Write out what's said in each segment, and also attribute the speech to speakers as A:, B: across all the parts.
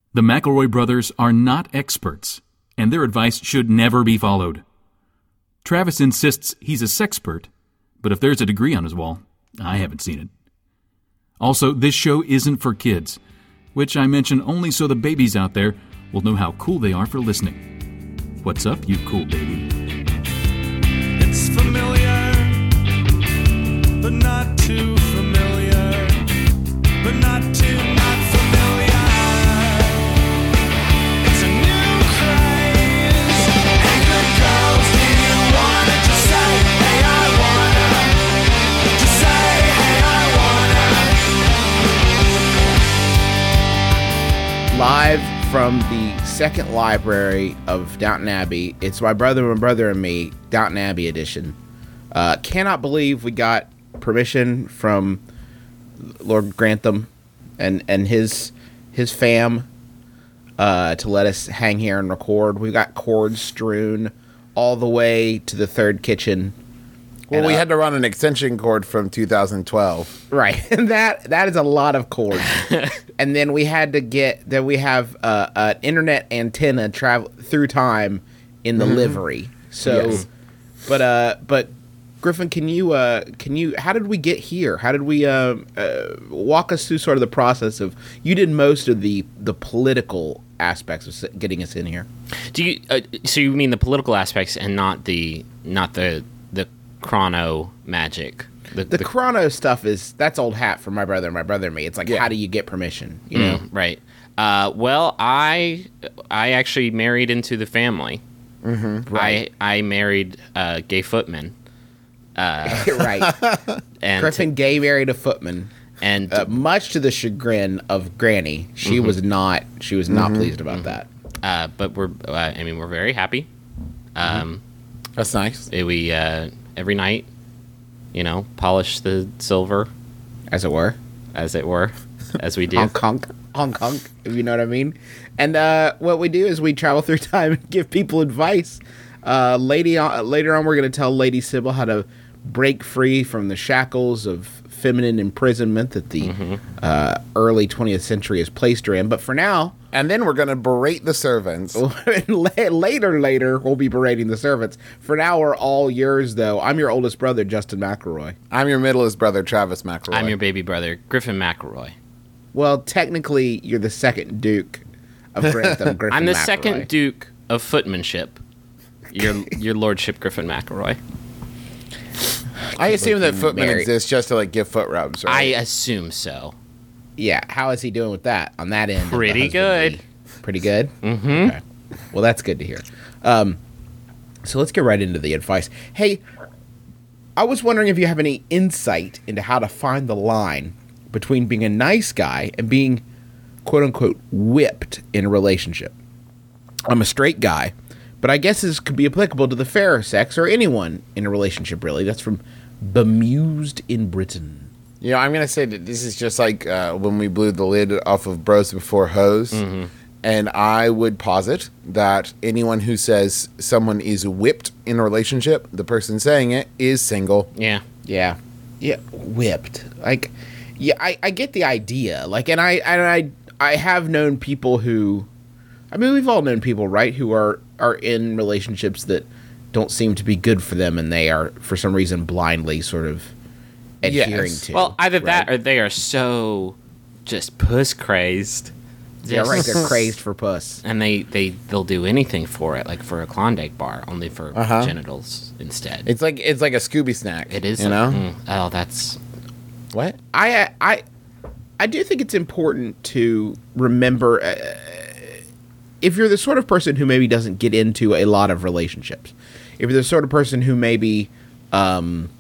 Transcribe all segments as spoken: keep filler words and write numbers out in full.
A: The McElroy brothers are not experts, and their advice should never be followed. Travis insists he's a sexpert, but if there's a degree on his wall, I haven't seen it. Also, this show isn't for kids, which I mention only so the babies out there will know how cool they are for listening. What's up, you cool baby?
B: It's familiar, but not too familiar, but not too not familiar. It's a new craze. Hey, good girls, do you wanna just say, hey, I wanna? Just say, hey, I wanna.
C: Live from the second library of Downton Abbey. It's My Brother, My Brother and Me, Downton Abbey edition. Uh, cannot believe we got permission from Lord Grantham and, and his his fam uh, to let us hang here and record. We've got cords strewn all the way to the third kitchen.
D: Well,
C: And,
D: we
C: uh,
D: had to run an extension cord from two thousand twelve.
C: Right, and that that is a lot of cords. And then we had to get then we have uh, an internet antenna travel through time in the livery. So,
D: Yes.
C: but uh, but Griffin, can you uh, can you how did we get here? How did we uh, uh, walk us through sort of the process of you did most of the the political aspects of s- getting us in here.
E: Do you? Uh, so you mean the political aspects and not the not the the chrono magic?
C: The, chrono stuff is that's old hat for My Brother and My Brother and Me. It's like
D: Yeah.
C: how do you get permission? You know,
E: Mm, right. Uh, well, I I actually married into the family. Mm-hmm.
C: Right.
E: I I married uh, Gay Footman.
C: right.
E: And
C: Griffin gay married a footman.
E: and
C: Uh, much to the chagrin of Granny, she
E: Mm-hmm.
C: was not. She was not pleased about that.
E: uh, but we're uh, I mean we're very happy. Um,
D: That's nice.
E: it- we uh, every night, you know, polish the silver,
C: As it were,
E: as it were, as we do.
C: honk honk honk honk. If you know what I mean. And uh, what we do is we travel through time and give people advice. Uh, lady, uh, later on, we're going to tell Lady Sybil how to break free from the shackles of feminine imprisonment that the uh, early twentieth century has placed her in. But for now,
D: And then we're going to berate the servants.
C: later, later, we'll be berating the servants. For now, we're all yours, though. I'm your oldest brother, Justin McElroy.
D: I'm your middleest brother, Travis McElroy.
E: I'm your baby brother, Griffin McElroy.
C: Well, technically, you're the second Duke of Grantham, Griffin
E: I'm the
C: McElroy.
E: second Duke of Footmanship. Your your lordship, Griffin McElroy.
D: I assume that
C: Looking
D: footmen
C: married.
D: exist just to like give foot rubs,
E: I
D: right?
E: assume so.
C: Yeah, how is he doing with that on that end? of the
E: Pretty
C: husbandry?
E: good.
C: Pretty good? Mm-hmm. Okay. Well, that's good to hear. Um, so let's get right into the advice. Hey, I was wondering if you have any insight into how to find the line between being a nice guy and being, quote-unquote, whipped in a relationship. I'm a straight guy, but I guess this could be applicable to the fairer sex or anyone in a relationship, really. That's from Bemused in Britain.
D: You know, I'm going to say that this is just like uh, when we blew the lid off of Bros Before Hoes.
E: Mm-hmm.
D: And I would posit that anyone who says someone is whipped in a relationship, the person saying it is single.
E: Yeah.
C: Yeah. Yeah, whipped. Like, yeah, I, I get the idea. Like, and I and I I have known people who, I mean, we've all known people, right, who are are in relationships that don't seem to be good for them, and they are for some reason blindly sort of adhering
D: Yes.
C: to.
E: Well, either that
C: right?
E: or they are so just puss crazed.
C: yeah, right. They're
E: Just-
C: crazed for puss.
E: And they, they, they'll do anything for it, like for a Klondike bar, only for
D: Uh-huh.
E: genitals instead.
D: It's like it's like a Scooby snack.
E: It is.
D: you know.
E: mm, oh, that's...
D: What?
C: I I I do think it's important to remember uh, if you're the sort of person who maybe doesn't get into a lot of relationships, if you're the sort of person who maybe um,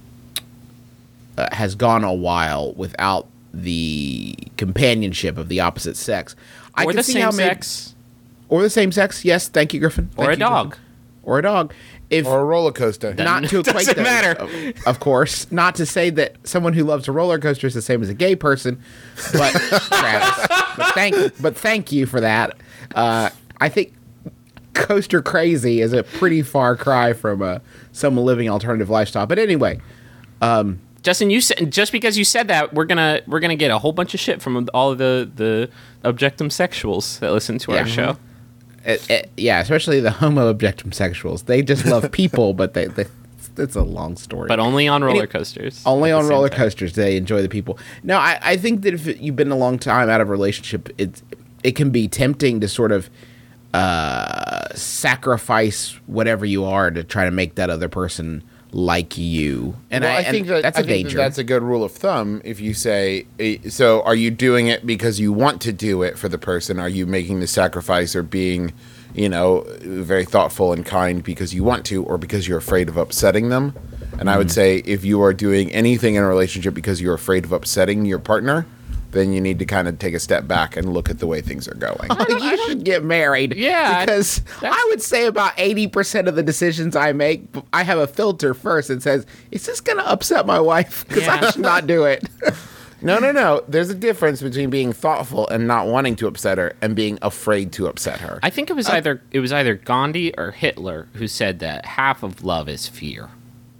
C: uh, has gone a while without the companionship of the opposite sex, I
E: Or
C: can
E: the
C: see
E: same
C: how maybe-
E: sex.
C: or the same sex. Yes, thank you, Griffin.
E: Or
C: Thank
E: a
C: you,
E: dog.
C: Griffin. Or a dog. If
D: Or a roller coaster.
C: not to equate
E: Doesn't
C: those,
E: matter.
C: Of, of course, not to say that someone who loves a roller coaster is the same as a gay person, but Travis, but thank, but thank you for that. Uh, I think coaster crazy is a pretty far cry from uh, someone living alternative lifestyle. But anyway, um,
E: Justin, you said just because you said that, we're gonna we're gonna get a whole bunch of shit from all of the the objectum sexuals that listen to
C: Yeah.
E: our show.
C: It, it, yeah, especially the homo objectum sexuals. They just love people, but they, they it's a long story.
E: But only on roller
C: Any-
E: coasters.
C: Only
E: at the
C: on
E: same
C: roller
E: time.
C: coasters do they enjoy the people. No, I, I think that if you've been a long time out of a relationship, it it can be tempting to sort of uh, sacrifice whatever you are to try to make that other person like you. And
D: well,
C: I,
D: I think
C: and
D: that
C: that's
D: I
C: a
D: think
C: danger.
D: that that's a good rule of thumb. If you say, eh, so are you doing it because you want to do it for the person? Are you making the sacrifice or being, you know, very thoughtful and kind because you want to, or because you're afraid of upsetting them? And I would say if you are doing anything in a relationship because you're afraid of upsetting your partner, then you need to kind of take a step back and look at the way things are going.
C: you should get married.
E: Yeah,
C: Because I would say about eighty percent of the decisions I make, I have a filter first that says, is this going to upset my wife? Because I
E: Yeah.
C: should not do it.
D: No, no, no. There's a difference between being thoughtful and not wanting to upset her and being afraid to upset her.
E: I think it was either it was either Gandhi or Hitler who said that half of love is fear.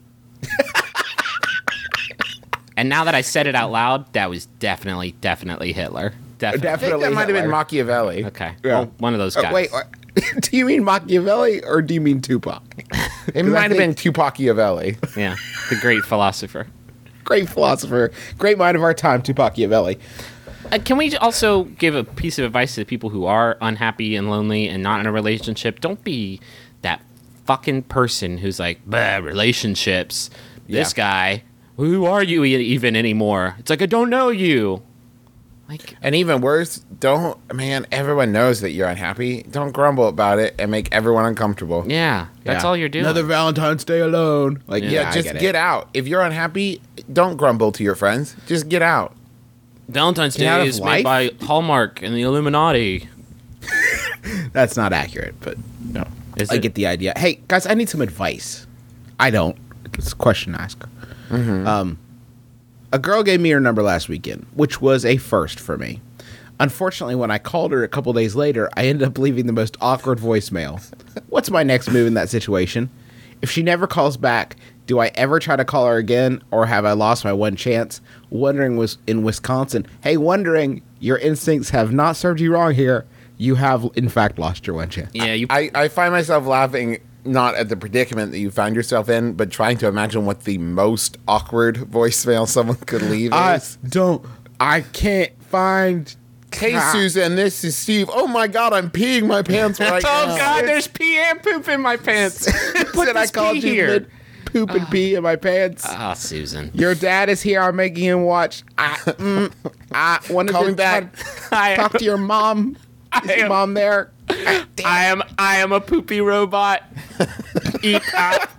E: And now that I said it out loud, that was definitely, definitely Hitler. Definitely.
D: I think
C: Definitely
D: that might have been
C: Hitler.
D: Machiavelli.
E: Okay.
C: Yeah.
E: Well, one of those
C: Uh,
E: guys.
C: wait, uh, do you mean Machiavelli or do you mean Tupac?
D: It might have been Tupaciavelli.
E: Yeah. The great philosopher.
C: Great philosopher, great mind of our time, Tupac Machiavelli.
E: Uh, can we also give a piece of advice to the people who are unhappy and lonely and not in a relationship? Don't be that fucking person who's like, bah, relationships. This
D: Yeah.
E: guy, who are you e- even anymore? It's like, I don't know you. Like,
D: And even worse, don't, man, everyone knows that you're unhappy. Don't grumble about it and make everyone uncomfortable.
E: yeah, that's
C: Yeah.
E: all you're doing.
C: Another Valentine's Day alone. Like,
E: Yeah,
C: yeah,
D: Yeah,
C: I
D: just
C: get,
D: get,
C: it.
D: out. If you're unhappy, don't grumble to your friends. Just get out.
E: Valentine's
C: Get out
E: Day
C: of
E: is made
C: life?
E: by Hallmark and the Illuminati.
C: That's not accurate, but no,
E: Is
C: I
E: it?
C: get the idea. Hey, guys, I need some advice. I don't. It's a question to ask. Um, a girl gave me her number last weekend, which was a first for me. Unfortunately, when I called her a couple days later, I ended up leaving the most awkward voicemail. What's my next move in that situation? If she never calls back, do I ever try to call her again, or have I lost my one chance? Wondering was in Wisconsin. Hey, wondering, your instincts have not served you wrong here. You have, in fact, lost your one chance.
E: Yeah, you.
D: I, I find myself laughing not at the predicament that you found yourself in, but trying to imagine what the most awkward voicemail someone could leave
C: I
D: is.
C: don't. I can't find.
D: Hey,
C: Ah.
D: Susan, this is Steve. Oh my God, I'm peeing my pants right
E: oh
D: now.
E: God, there's pee and poop in my pants. Put
C: Said I
E: this
C: called
E: pee
C: you
E: here.
C: mid poop and pee in my pants.
E: Ah, Susan.
C: Your dad is here. I'm making him watch. I, mm, I wanted
D: Call
C: to
D: me back.
E: I
C: talk to your mom. Is your
E: am-
C: mom there?
E: I am I am a poopy robot. Eat up.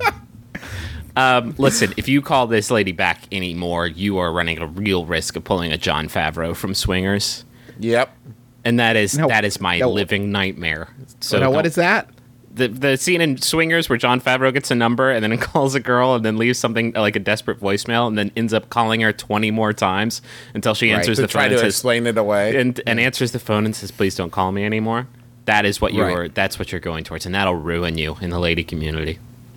E: Um, listen, if you call this lady back anymore, you are running a real risk of pulling a Jon Favreau from Swingers,
D: Yep.
E: and that is
C: No,
E: that is my
C: no.
E: living nightmare. So
C: So now, what
E: don't-
C: is that?
E: the the scene in Swingers where Jon Favreau gets a number and then calls a girl and then leaves something like a desperate voicemail and then ends up calling her twenty more times until she answers
D: To
E: the
D: try
E: phone
D: to
E: and says,
D: explain it away.
E: and, and answers the phone and says, "Please don't call me anymore." That is what you
C: Right.
E: are. That's what you're going towards, and that'll ruin you in the lady community.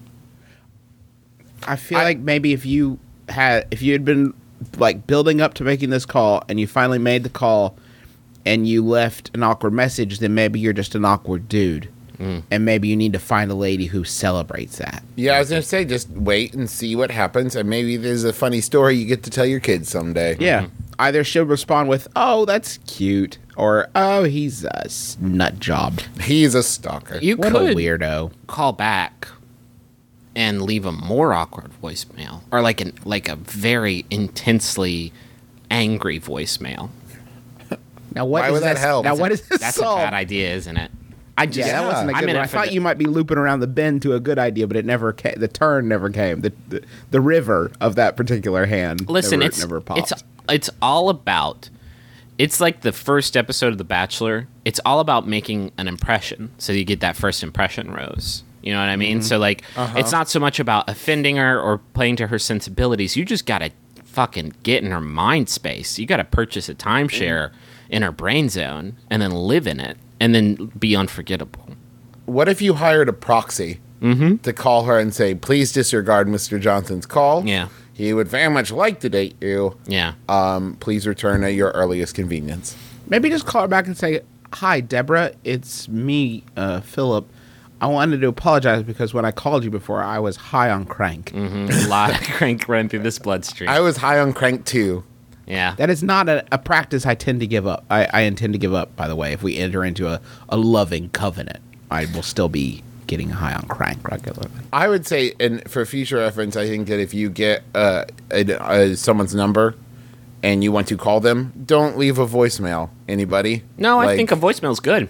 C: I feel like maybe if you had, if you had been like building up to making this call and you finally made the call and you left an awkward message, then maybe you're just an awkward dude. And maybe you need to find a lady who celebrates that.
D: Yeah, I was gonna say, just wait and see what happens, and maybe there's a funny story you get to tell your kids someday.
C: Yeah. Either she'll respond with, "Oh, that's cute," or "Oh, he's a s- nut job.
D: He's a stalker.
E: You
C: What
E: could
C: a weirdo."
E: call back and leave a more awkward voicemail, or like an like a very intensely angry voicemail.
C: Now what
D: Why
C: is
D: would that
C: this-
D: help?
C: Now
D: That's
C: what is this
E: That's
C: solve?
E: a bad idea, isn't it? I just
C: Yeah, that wasn't a
E: I'm
C: good
E: in
C: one.
E: it
C: I
E: for
C: thought
E: the-
C: you might be looping around the bend to a good idea, but it never came. The turn never came. The the, the river of that particular hand.
E: Listen,
C: never,
E: it's
C: never popped.
E: it's it's all about. It's like the first episode of The Bachelor. It's all about making an impression, so you get that first impression rose. You know what I mean? So like, it's not so much about offending her or playing to her sensibilities. You just gotta fucking get in her mind space. You gotta purchase a timeshare in her brain zone and then live in it, and then be unforgettable.
D: What if you hired a proxy to call her and say, "Please disregard Mister Johnson's call.
E: Yeah.
D: he would very much like to date you.
E: Yeah.
D: Um, please return at your earliest convenience.
C: Maybe just call her back and say, "Hi, Deborah. It's me, uh, Philip. I wanted to apologize because when I called you before, I was high on crank.
E: Mm-hmm. A lot of crank run through this bloodstream.
D: I was high on crank too.
E: yeah.
C: That is not a, a practice I tend to give up. I, I intend to give up, by the way. If we enter into a, a loving covenant, I will still be getting high on crank regularly.
D: I would say, and for future reference, I think that if you get uh, a, a, someone's number and you want to call them, don't leave a voicemail. Anybody?
E: No, I
D: Like,
E: think a voicemail's good.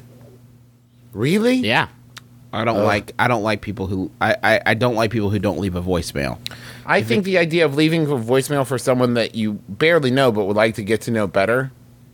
D: really?
E: Yeah.
C: I don't
D: Ugh.
C: like I don't like people who I, I, I don't like people who don't leave a voicemail.
D: I think the idea of leaving a voicemail for someone that you barely know but would like to get to know better,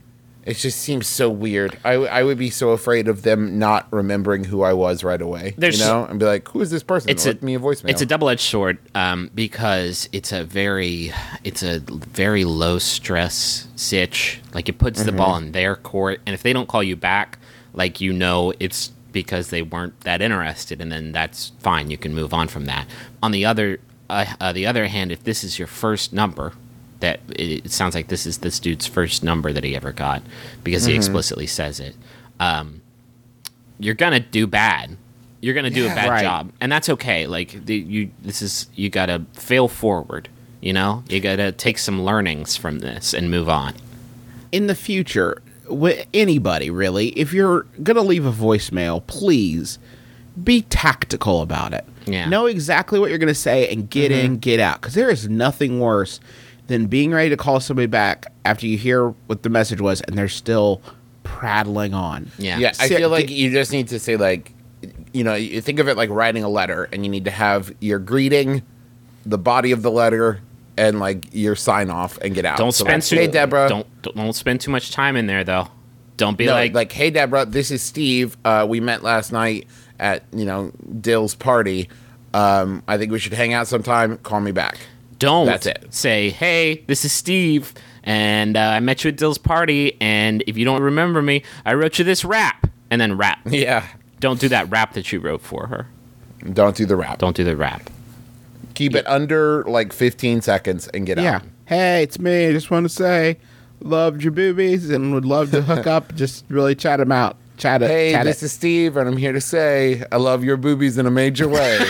D: it just seems so weird. I, w- I would be so afraid of them not remembering who I was right away.
E: There's-
D: you know, and be like, "Who is this person?"
E: It's
D: Leave
E: a
D: me a voicemail.
E: It's a double-edged sword um, because it's a very it's a very low stress sitch. Like it puts the ball in their court, and if they don't call you back, like you know, it's because they weren't that interested, and then that's fine. You can move on from that. On the other uh, uh, the other hand, if this is your first number, that it, it sounds like this is this dude's first number that he ever got because he explicitly says it. Um, you're gonna do bad. You're gonna do
D: Yeah.
E: a bad
C: Right.
E: job, and that's okay. Like the, you, this is you gotta fail forward. You know, you gotta take some learnings from this and move on.
C: In the future, with anybody really, if you're gonna leave a voicemail, please be tactical about it.
E: Yeah.
C: Know exactly what you're gonna say and get in, get out. Because there is nothing worse than being ready to call somebody back after you hear what the message was and they're still prattling on.
E: Yeah,
D: Yeah, I
C: See,
D: feel like
C: d-
D: you just need to say, like, you know, you think of it like writing a letter, and you need to have your greeting, the body of the letter, and like your sign off and get out.
E: Don't
D: So,
E: spend
D: like,
E: too.
D: Hey, Deborah.
E: Don't don't spend too much time in there though. Don't be
D: No,
E: like,
D: like, hey, Deborah, this is Steve. Uh, we met last night at, you know, Dill's party. Um, I think we should hang out sometime. Call me back.
E: don't
D: That's it.
E: say, hey, this is Steve, and uh, I met you at Dill's party, and if you don't remember me, I wrote you this rap, and then rap.
D: Yeah.
E: Don't do that rap that you wrote for her.
D: Don't do the rap.
E: Don't do the rap.
D: Keep it under like fifteen seconds and get
C: Yeah.
D: out.
C: Hey, it's me. I just want to say, loved your boobies and would love to hook up. Just really chat them out. Chat it.
D: Hey,
C: chat
D: this
C: it.
D: is Steve, and I'm here to say I love your boobies in a major way.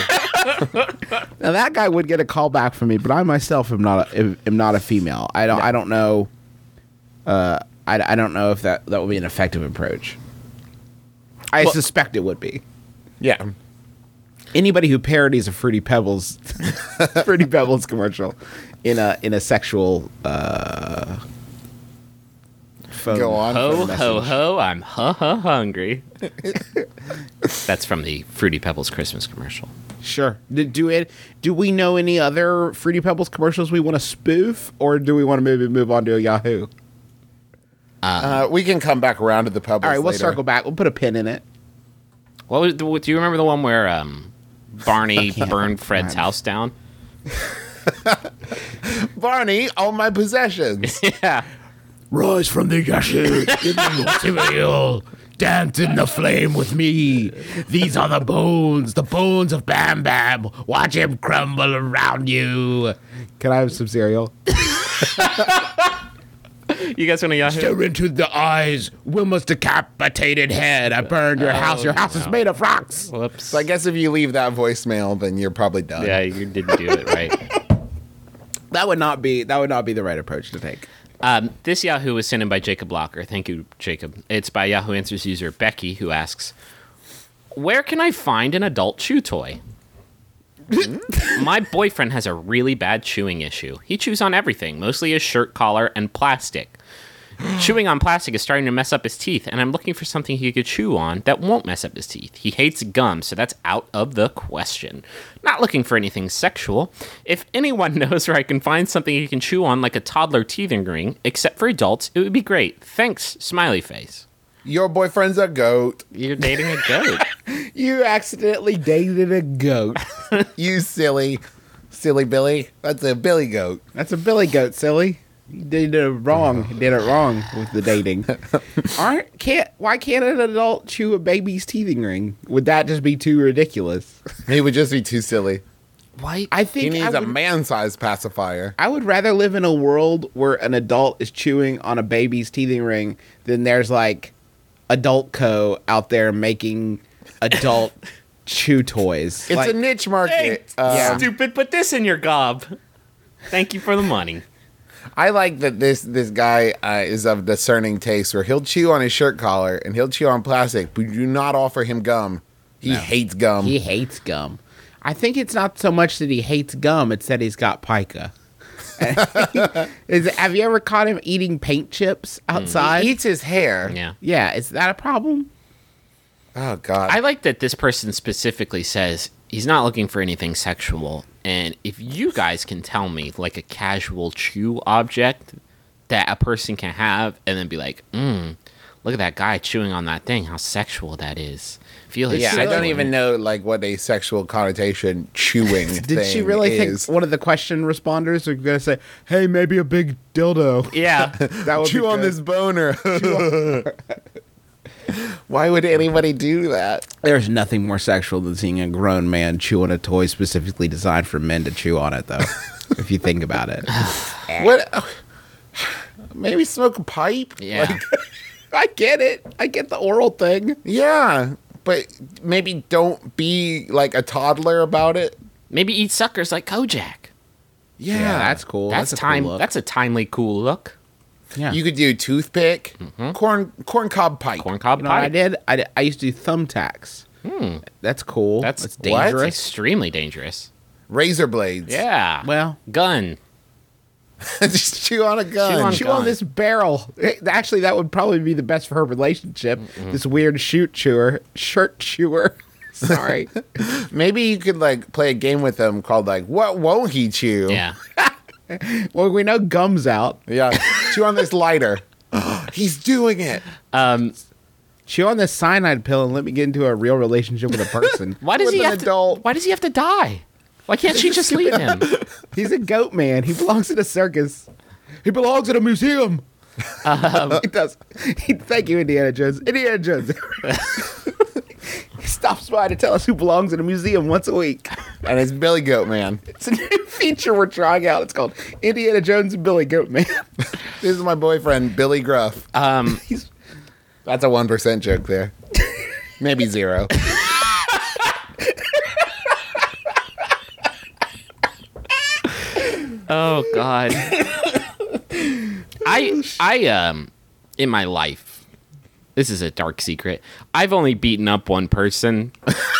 C: Now that guy would get a call back from me, but I myself am not a, am am not a female. I don't. I don't know. Uh, I, I don't know if that that would be an effective approach. I
E: Well-
C: suspect it would be.
D: Yeah.
C: Anybody who parodies a Fruity Pebbles, Fruity Pebbles commercial, in a in a sexual. Uh, phone,
D: Go on.
E: Ho,
C: phone
E: ho,
C: message.
E: ho, I'm huh, huh, hungry. That's from the Fruity Pebbles Christmas commercial.
C: Sure. Do, do it? Do we know any other Fruity Pebbles commercials we want to spoof, or do we want to maybe move on to a Yahoo?
D: Uh, we can come back around to the Pebbles
C: All right, we'll
D: later.
C: circle back. We'll put a pin in it.
E: What was? The, do you remember the one where um, Barney
C: can't
E: burned Fred's
C: remember.
E: house down?
D: Barney, all my possessions.
E: Yeah.
C: Rise from the ashes, immaterial. Dance in the flame with me. These are the bones, the bones of Bam Bam. Watch him crumble around you. Can I have some cereal?
E: You guys want to Yahoo?
C: Stare into the eyes, Wilma's decapitated head. I burned your house. Your house is made of rocks.
E: Whoops.
D: So I guess if you leave that voicemail, then you're probably done.
E: yeah, you didn't do it right.
C: That would not be that would not be the right approach to take.
E: Um, this Yahoo was sent in by Jacob Locker. Thank you, Jacob. It's by Yahoo Answers user Becky, who asks, where can I find an adult chew toy? My boyfriend has a really bad chewing issue. He chews on everything, mostly his shirt collar and plastic. Chewing on plastic is starting to mess up his teeth, and I'm looking for something he could chew on that won't mess up his teeth. He hates gum, so that's out of the question. Not looking for anything sexual. If anyone knows where I can find something he can chew on like a toddler teething ring, except for adults, it would be great. Thanks, smiley face.
D: Your boyfriend's a goat.
E: You're dating a goat.
C: You accidentally dated a goat.
D: You silly, silly Billy. That's a Billy goat.
C: That's a billy goat, silly. You did it wrong. You did it wrong with the dating. Aren't can't why can't an adult chew a baby's teething ring? Would that just be too ridiculous?
D: He would just be too silly.
E: Why?
C: I think
D: He needs
C: I
D: a
C: would,
D: man-sized pacifier.
C: I would rather live in a world where an adult is chewing on a baby's teething ring than there's like Adult Co. out there making adult chew toys.
D: It's
C: Like,
D: a niche market. Um,
C: Yeah.
E: Stupid, put this in your gob. Thank you for the money.
D: I like that this this guy uh, is of discerning taste, where he'll chew on his shirt collar and he'll chew on plastic, but do not offer him gum. He hates gum.
C: he hates gum. I think it's not so much that he hates gum; it's that he's got pica. Is, have you ever caught him eating paint chips outside?
D: He eats his hair.
E: Yeah.
C: Yeah, is that a problem?
D: Oh God.
E: I like that this person specifically says he's not looking for anything sexual. And if you guys can tell me, like, a casual chew object that a person can have and then be like, mm, look at that guy chewing on that thing, how sexual that is. Feel his
D: yeah, I
E: sexual-
D: don't even know like what a sexual connotation chewing.
C: Did she
D: thing
C: really
D: is.
C: think one of the question responders are going to say, "Hey, maybe a big dildo"?
E: Yeah.
C: That would
D: chew
C: be
D: on
C: good.
D: this boner? Why would anybody do that?
C: There's nothing more sexual than seeing a grown man chew on a toy specifically designed for men to chew on it, though. If you think about it,
D: What? Maybe smoke a pipe.
E: Yeah.
D: Like,
C: I get it. I get the oral thing.
D: yeah, but maybe don't be like a toddler about it.
E: Maybe eat suckers like Kojak.
D: Yeah,
C: that's cool.
E: That's,
C: a
E: time.
C: Cool look.
E: That's a timely, cool look.
C: yeah.
D: You could do toothpick, corn corn cob pipe.
E: Corncob
C: You know what I
E: pipe.
C: did? I, did- I used to do thumbtacks. That's cool.
E: That's-
C: That's
E: what?
C: dangerous.
E: Extremely dangerous.
D: razor blades.
E: Yeah.
C: Well,
E: Gun.
D: Just chew on a gun.
E: Chew on-
C: chew
E: gun.
C: on this barrel. Eh, Actually, that would probably be the best for her relationship. This weird shoot chewer, shirt chewer. Sorry.
D: Maybe you could like play a game with them called like "What won't he chew?"
E: Yeah.
C: Well, we know gum's out.
D: yeah. Chew on this lighter. He's doing it.
E: Um,
C: Chew on this cyanide pill and let me get into a real relationship with a person.
E: why does
D: With
E: he
D: an
E: have
D: adult.
E: to? Why does he have to die? Why can't she just leave him?
C: He's a goat man. He belongs in a circus. He belongs in a museum. he does. He, thank you, Indiana Jones. Indiana Jones. He stops by to tell us who belongs in a museum once a week.
D: And it's Billy Goat Man.
C: It's a new feature we're trying out. It's called Indiana Jones and Billy Goat Man.
D: This is my boyfriend, Billy Gruff.
E: Um,
C: He's
D: That's a one percent joke there. Maybe zero.
E: oh God. I I um in my life, this is a dark secret. I've only beaten up one person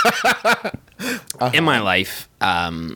E: in my life. Um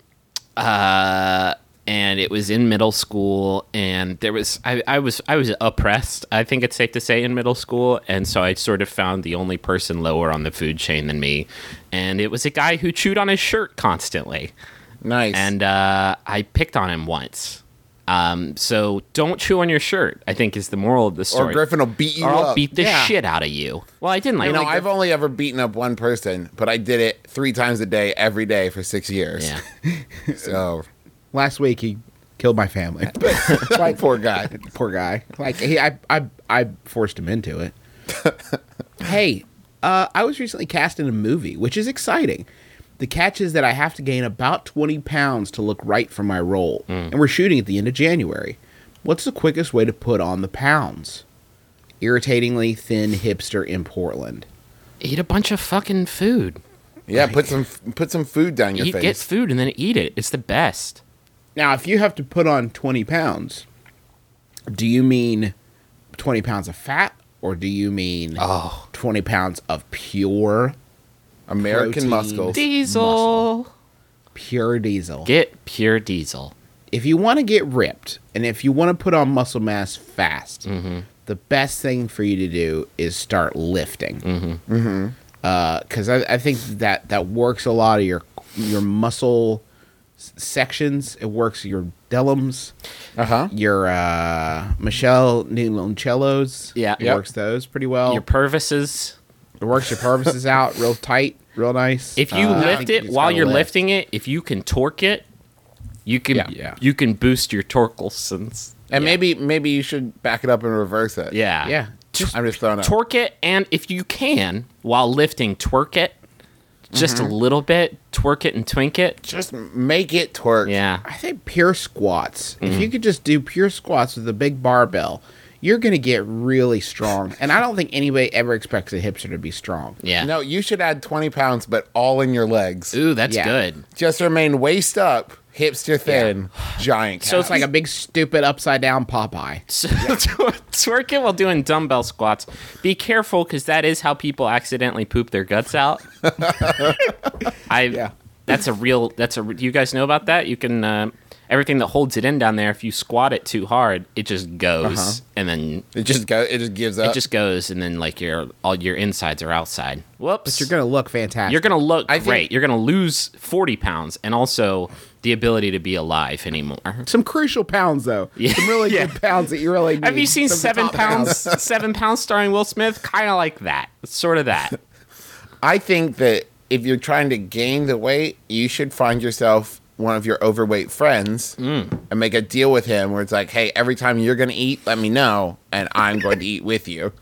E: uh and it was in middle school, and there was I, I was I was oppressed, I think it's safe to say, in middle school, and so I sort of found the only person lower on the food chain than me, and it was a guy who chewed on his shirt constantly.
D: Nice.
E: And uh, I picked on him once. Um, so don't chew on your shirt, I think, is the moral of the
D: or
E: story.
D: Griffin will beat you
E: Or I'll
D: up.
E: beat the
C: Yeah.
E: shit out of you. Well, I didn't like
D: You know,
E: like
D: I've only ever beaten up one person, but I did it three times a day, every day for six years.
E: yeah.
D: So,
C: last week he killed my family.
D: like, poor guy.
C: Poor guy. Like he, I, I, I forced him into it. Hey, uh, I was recently cast in a movie, which is exciting. The catch is that I have to gain about twenty pounds to look right for my role, and we're shooting at the end of January. What's the quickest way to put on the pounds? Irritatingly thin hipster in Portland.
E: Eat a bunch of fucking food.
D: Yeah, put some put some food down your
E: Eat,
D: face.
E: get food and then eat it. It's the best.
C: Now, if you have to put on twenty pounds, do you mean twenty pounds of fat, or do you mean
E: Oh.
C: twenty pounds of pure
D: American
C: protein.
D: muscle.
E: Diesel.
C: pure diesel?
E: Get pure diesel.
C: If you want to get ripped and if you want to put on muscle mass fast,
E: Mm-hmm.
C: the best thing for you to do is start lifting. Mm-hmm. Because I, I think that that works a lot of your your muscle s- sections. It works your delums,
D: Uh huh.
C: your uh, Michelle Niloncellos.
E: Yeah.
C: It
E: Yep.
C: works those pretty well.
E: Your purvises.
C: It works your pelvises out real tight, real nice.
E: If you
C: Uh, I
E: lift
C: think
E: it
C: just
E: while
C: gotta
E: you're
C: lift.
E: lifting it, if you can torque it, you can
C: Yeah. Yeah.
E: you can boost your Torkelsons.
D: And
E: Yeah.
D: maybe maybe you should back it up and reverse it.
E: Yeah.
C: Yeah.
D: I'm just throwing out.
E: Torque it, and if you can, while lifting, twerk it. just a little bit, twerk it and twink it.
D: Just make it twerk.
E: Yeah.
C: I think pure squats. If you could just do pure squats with a big barbell, you're going to get really strong. And I don't think anybody ever expects a hipster to be strong.
E: Yeah.
D: No, you should add twenty pounds, but all in your legs.
E: Ooh, that's
C: Yeah.
E: good.
D: Just remain waist up, hipster thin, giant.
C: So it's like a big, stupid, upside-down Popeye.
E: So twerk it while doing dumbbell squats. Be careful, because that is how people accidentally poop their guts out. I.
C: Yeah.
E: That's a real. That's a. Do you guys know about that? You can. Uh, everything that holds it in down there, if you squat it too hard, it just goes,
D: Uh-huh.
E: and then
D: it just go. It just gives up.
E: it just goes, and then like your all your insides are outside. Whoops.
C: But you're going to look fantastic.
E: You're gonna look
D: I
E: great.
D: think-
E: You're gonna lose forty pounds, and also the ability to be alive anymore.
C: Some crucial pounds, though.
E: Yeah.
C: Some really
E: Yeah.
C: good pounds that you really need.
E: Have you seen
C: Some
E: Seven
C: top
E: Pounds? Seven Pounds starring Will Smith? Kind of like that. It's sort of that.
D: I think that if you're trying to gain the weight, you should find yourself one of your overweight friends
E: Mm.
D: and make a deal with him where it's like, hey, every time you're going to eat, let me know, and I'm going to eat with you.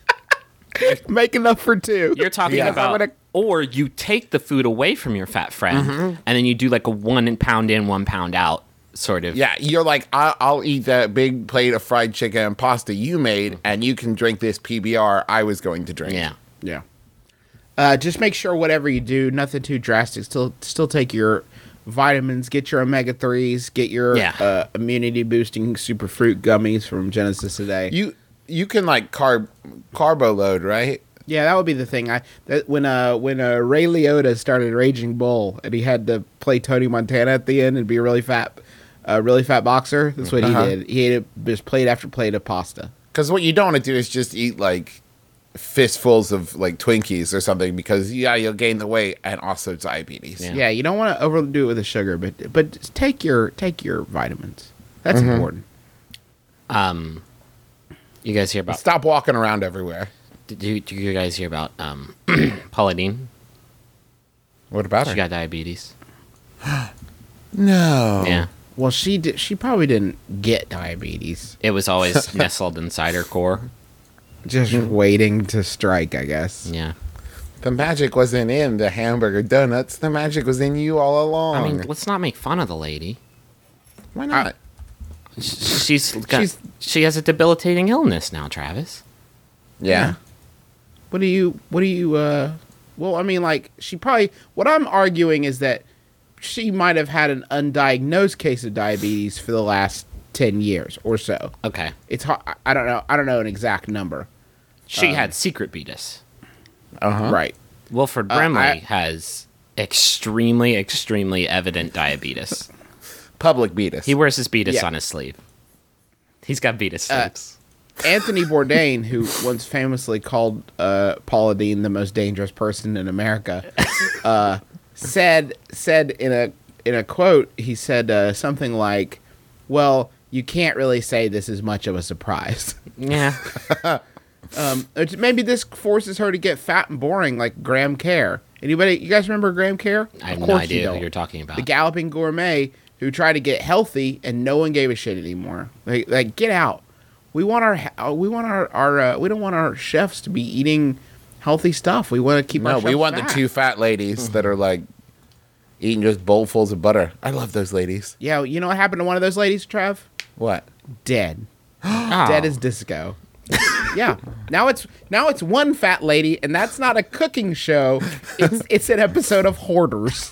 C: Make enough for two.
E: You're talking
D: Yeah.
E: about,
C: I'm gonna-
E: or you take the food away from your fat friend, and then you do like a one pound in, one pound out sort of.
D: Yeah, you're like, I- I'll eat that big plate of fried chicken and pasta you made, and you can drink this P B R I was going to drink.
E: Yeah.
C: Yeah. Uh, just make sure whatever you do, nothing too drastic. Still, still take your vitamins, get your omega threes, get your
E: Yeah.
C: uh, immunity boosting super fruit gummies from Genesis today.
D: You you can like carb carbo load, right?
C: Yeah, that would be the thing. I that, when uh when uh, Ray Liotta started Raging Bull and he had to play Tony Montana at the end and be a really fat, uh, really fat boxer. That's what
D: Uh-huh.
C: he did. He ate just plate after plate of pasta.
D: Because what you don't want to do is just eat like fistfuls of like Twinkies or something, because yeah, you'll gain the weight and also diabetes.
E: Yeah.
C: Yeah, you don't want to overdo it with the sugar, but but just take your take your vitamins. That's important.
E: Um, you guys hear about?
D: Stop walking around everywhere.
E: Did you, do you guys hear about um, Paula Deen?
D: What about
E: She
D: her?
E: got diabetes.
D: No.
E: Yeah.
C: Well, she did, she probably didn't get diabetes.
E: It was always nestled inside her core.
C: Just waiting to strike, I guess.
E: Yeah.
D: The magic wasn't in the hamburger donuts. The magic was in you all along.
E: I mean, let's not make fun of the lady.
D: why not?
E: She's got,
C: She's-
E: she has a debilitating illness now, Travis.
D: yeah.
C: What do you what do you uh well, I mean, like, she probably, what I'm arguing is that she might have had an undiagnosed case of diabetes for the last ten years or so.
E: Okay.
C: It's hard, I don't know. I don't know an exact number.
E: She
C: Um,
E: had secret beatus.
D: Uh-huh.
C: Right.
E: Wilford
C: Uh,
E: Brimley
C: I-
E: has extremely, extremely evident diabetes.
D: Public beat us.
E: He wears his beatus
C: Yeah.
E: on his sleeve. He's got beatus
C: Uh,
E: sleeves.
C: Anthony Bourdain, who once famously called uh, Paula Deen the most dangerous person in America, uh, said said in a in a quote, he said uh, something like, "Well, you can't really say this is much of a surprise."
E: Yeah.
C: Um, it's- maybe this forces her to get fat and boring like Graham Kerr. Anybody, you guys remember Graham Kerr?
E: I have
C: Of
E: no
C: course you
E: idea who
C: don't.
E: you're talking about.
C: The Galloping Gourmet who tried to get healthy and no one gave a shit anymore. Like, like get out. We want our uh, we want our our uh, we don't want our chefs to be eating healthy stuff. We want to keep our
D: No, we
C: chefs
D: want
C: fat.
D: the two fat ladies that are like eating just bowlfuls of butter. I love those ladies.
C: Yeah, you know what happened to one of those ladies, Trev?
D: What?
C: Dead.
E: Oh.
C: Dead as disco. Yeah. Now it's now it's one fat lady, and that's not a cooking show. It's it's an episode of Hoarders.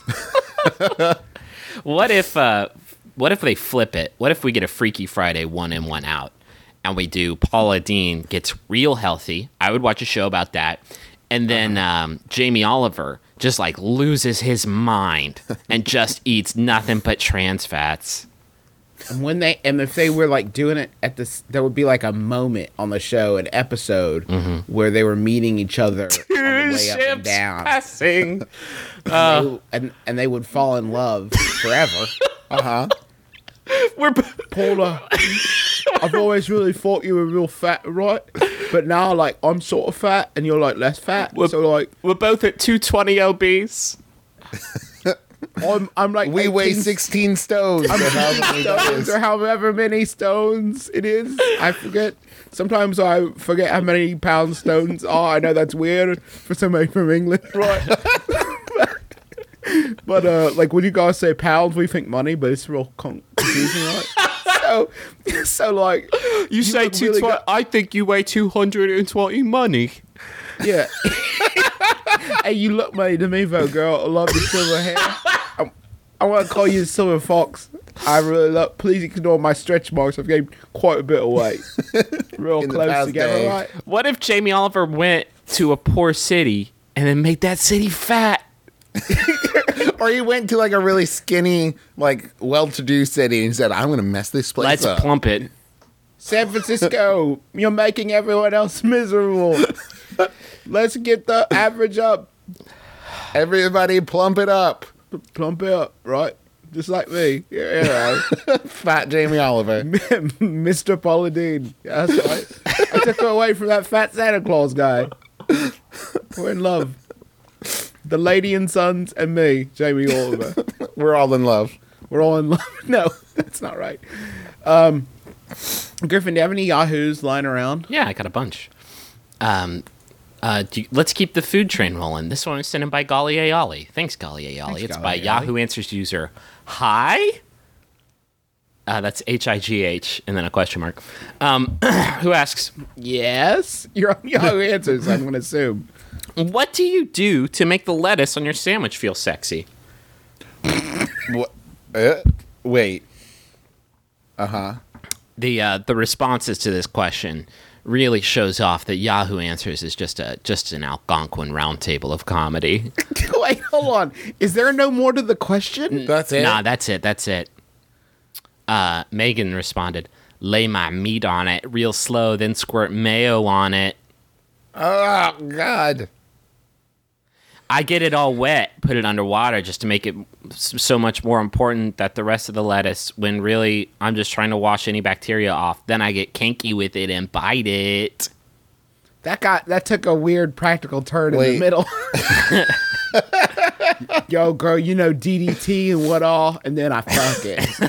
E: What if uh what if they flip it? What if we get a Freaky Friday one in, one out? And we do Paula Deen gets real healthy. I would watch a show about that. And then um, Jamie Oliver just like loses his mind and just eats nothing but trans fats.
C: And when they and if they were like doing it at this, there would be like a moment on the show, an episode where they were meeting each other on the way up and down,
E: passing.
C: and, they, and and they would fall in love forever.
D: Uh huh.
E: We're
C: Paula, I've always really thought you were real fat, right? But now, like, I'm sort of fat, and you're like less fat.
E: We're-
C: so like,
E: we're both at two twenty obese.
C: I'm I'm like
D: We weigh
C: eighteen
D: sixteen stones. or however many that
C: stones
D: is.
C: or however many stones it is. I forget. Sometimes I forget how many pound stones are. I know that's weird for somebody from England, right? But uh, like when you guys say pounds, we think money, but it's real con- confusing, right? so, so like
E: You, say
C: look
E: two
C: really
E: twenty.
C: good-
E: I think you weigh two hundred and twenty money.
C: Yeah. Hey, you look money to me, though, girl. I love your silver hair. I, I want to call you the Silver Fox. I really love. Please ignore my stretch marks. I've gained quite a bit of weight. Real
D: In the
C: close
D: past
C: together,
D: day.
C: right?
E: What if Jamie Oliver went to a poor city and then made that city fat?
D: Or he went to like a really skinny, like well-to-do city and said, "I'm going to mess this place
E: Let's
D: up."
E: plump it.
C: San Francisco, you're making everyone else miserable. Let's get the average up.
D: Everybody, plump it up.
C: Plump it up, right? Just like me. Yeah,
D: Fat Jamie Oliver.
C: Mister Polydine. That's right. I took her away from that fat Santa Claus guy. We're in love. The Lady and Sons and me, Jamie Oliver.
D: We're all in love.
C: We're all in love. No, that's not right. Um, Griffin, do you have any Yahoos lying around?
E: Yeah, I got a bunch. Um, uh, do you- let's keep the food train rolling. This one was sent in by Golly Ayali. Thanks, Golly Ayali.
C: Thanks,
E: It's
C: Golly
E: by
C: Ayali.
E: Yahoo Answers user Hi. Uh, that's H I G H and then a question mark. Um, who asks,
C: Yes. You're on Yahoo Answers, I'm going to assume.
E: what do you do to make the lettuce on your sandwich feel sexy?
D: What? Uh, wait.
E: The uh, the responses to this question really shows off that Yahoo Answers is just a just an Algonquin roundtable of comedy.
C: Wait, hold on. Is there no more to the question?
D: That's it?
E: Nah, that's it. That's it. Uh, Megan responded, "Lay my meat on it real slow, then squirt mayo on it.
D: Oh, God.
E: I get it all wet, put it underwater just to make it s- so much more important that the rest of the lettuce, when really I'm just trying to wash any bacteria off. Then I get kinky with it and bite it."
C: That got that took a weird practical turn in
D: Wait.
C: the middle. Yo, girl, you know D D T and what all, and then I fuck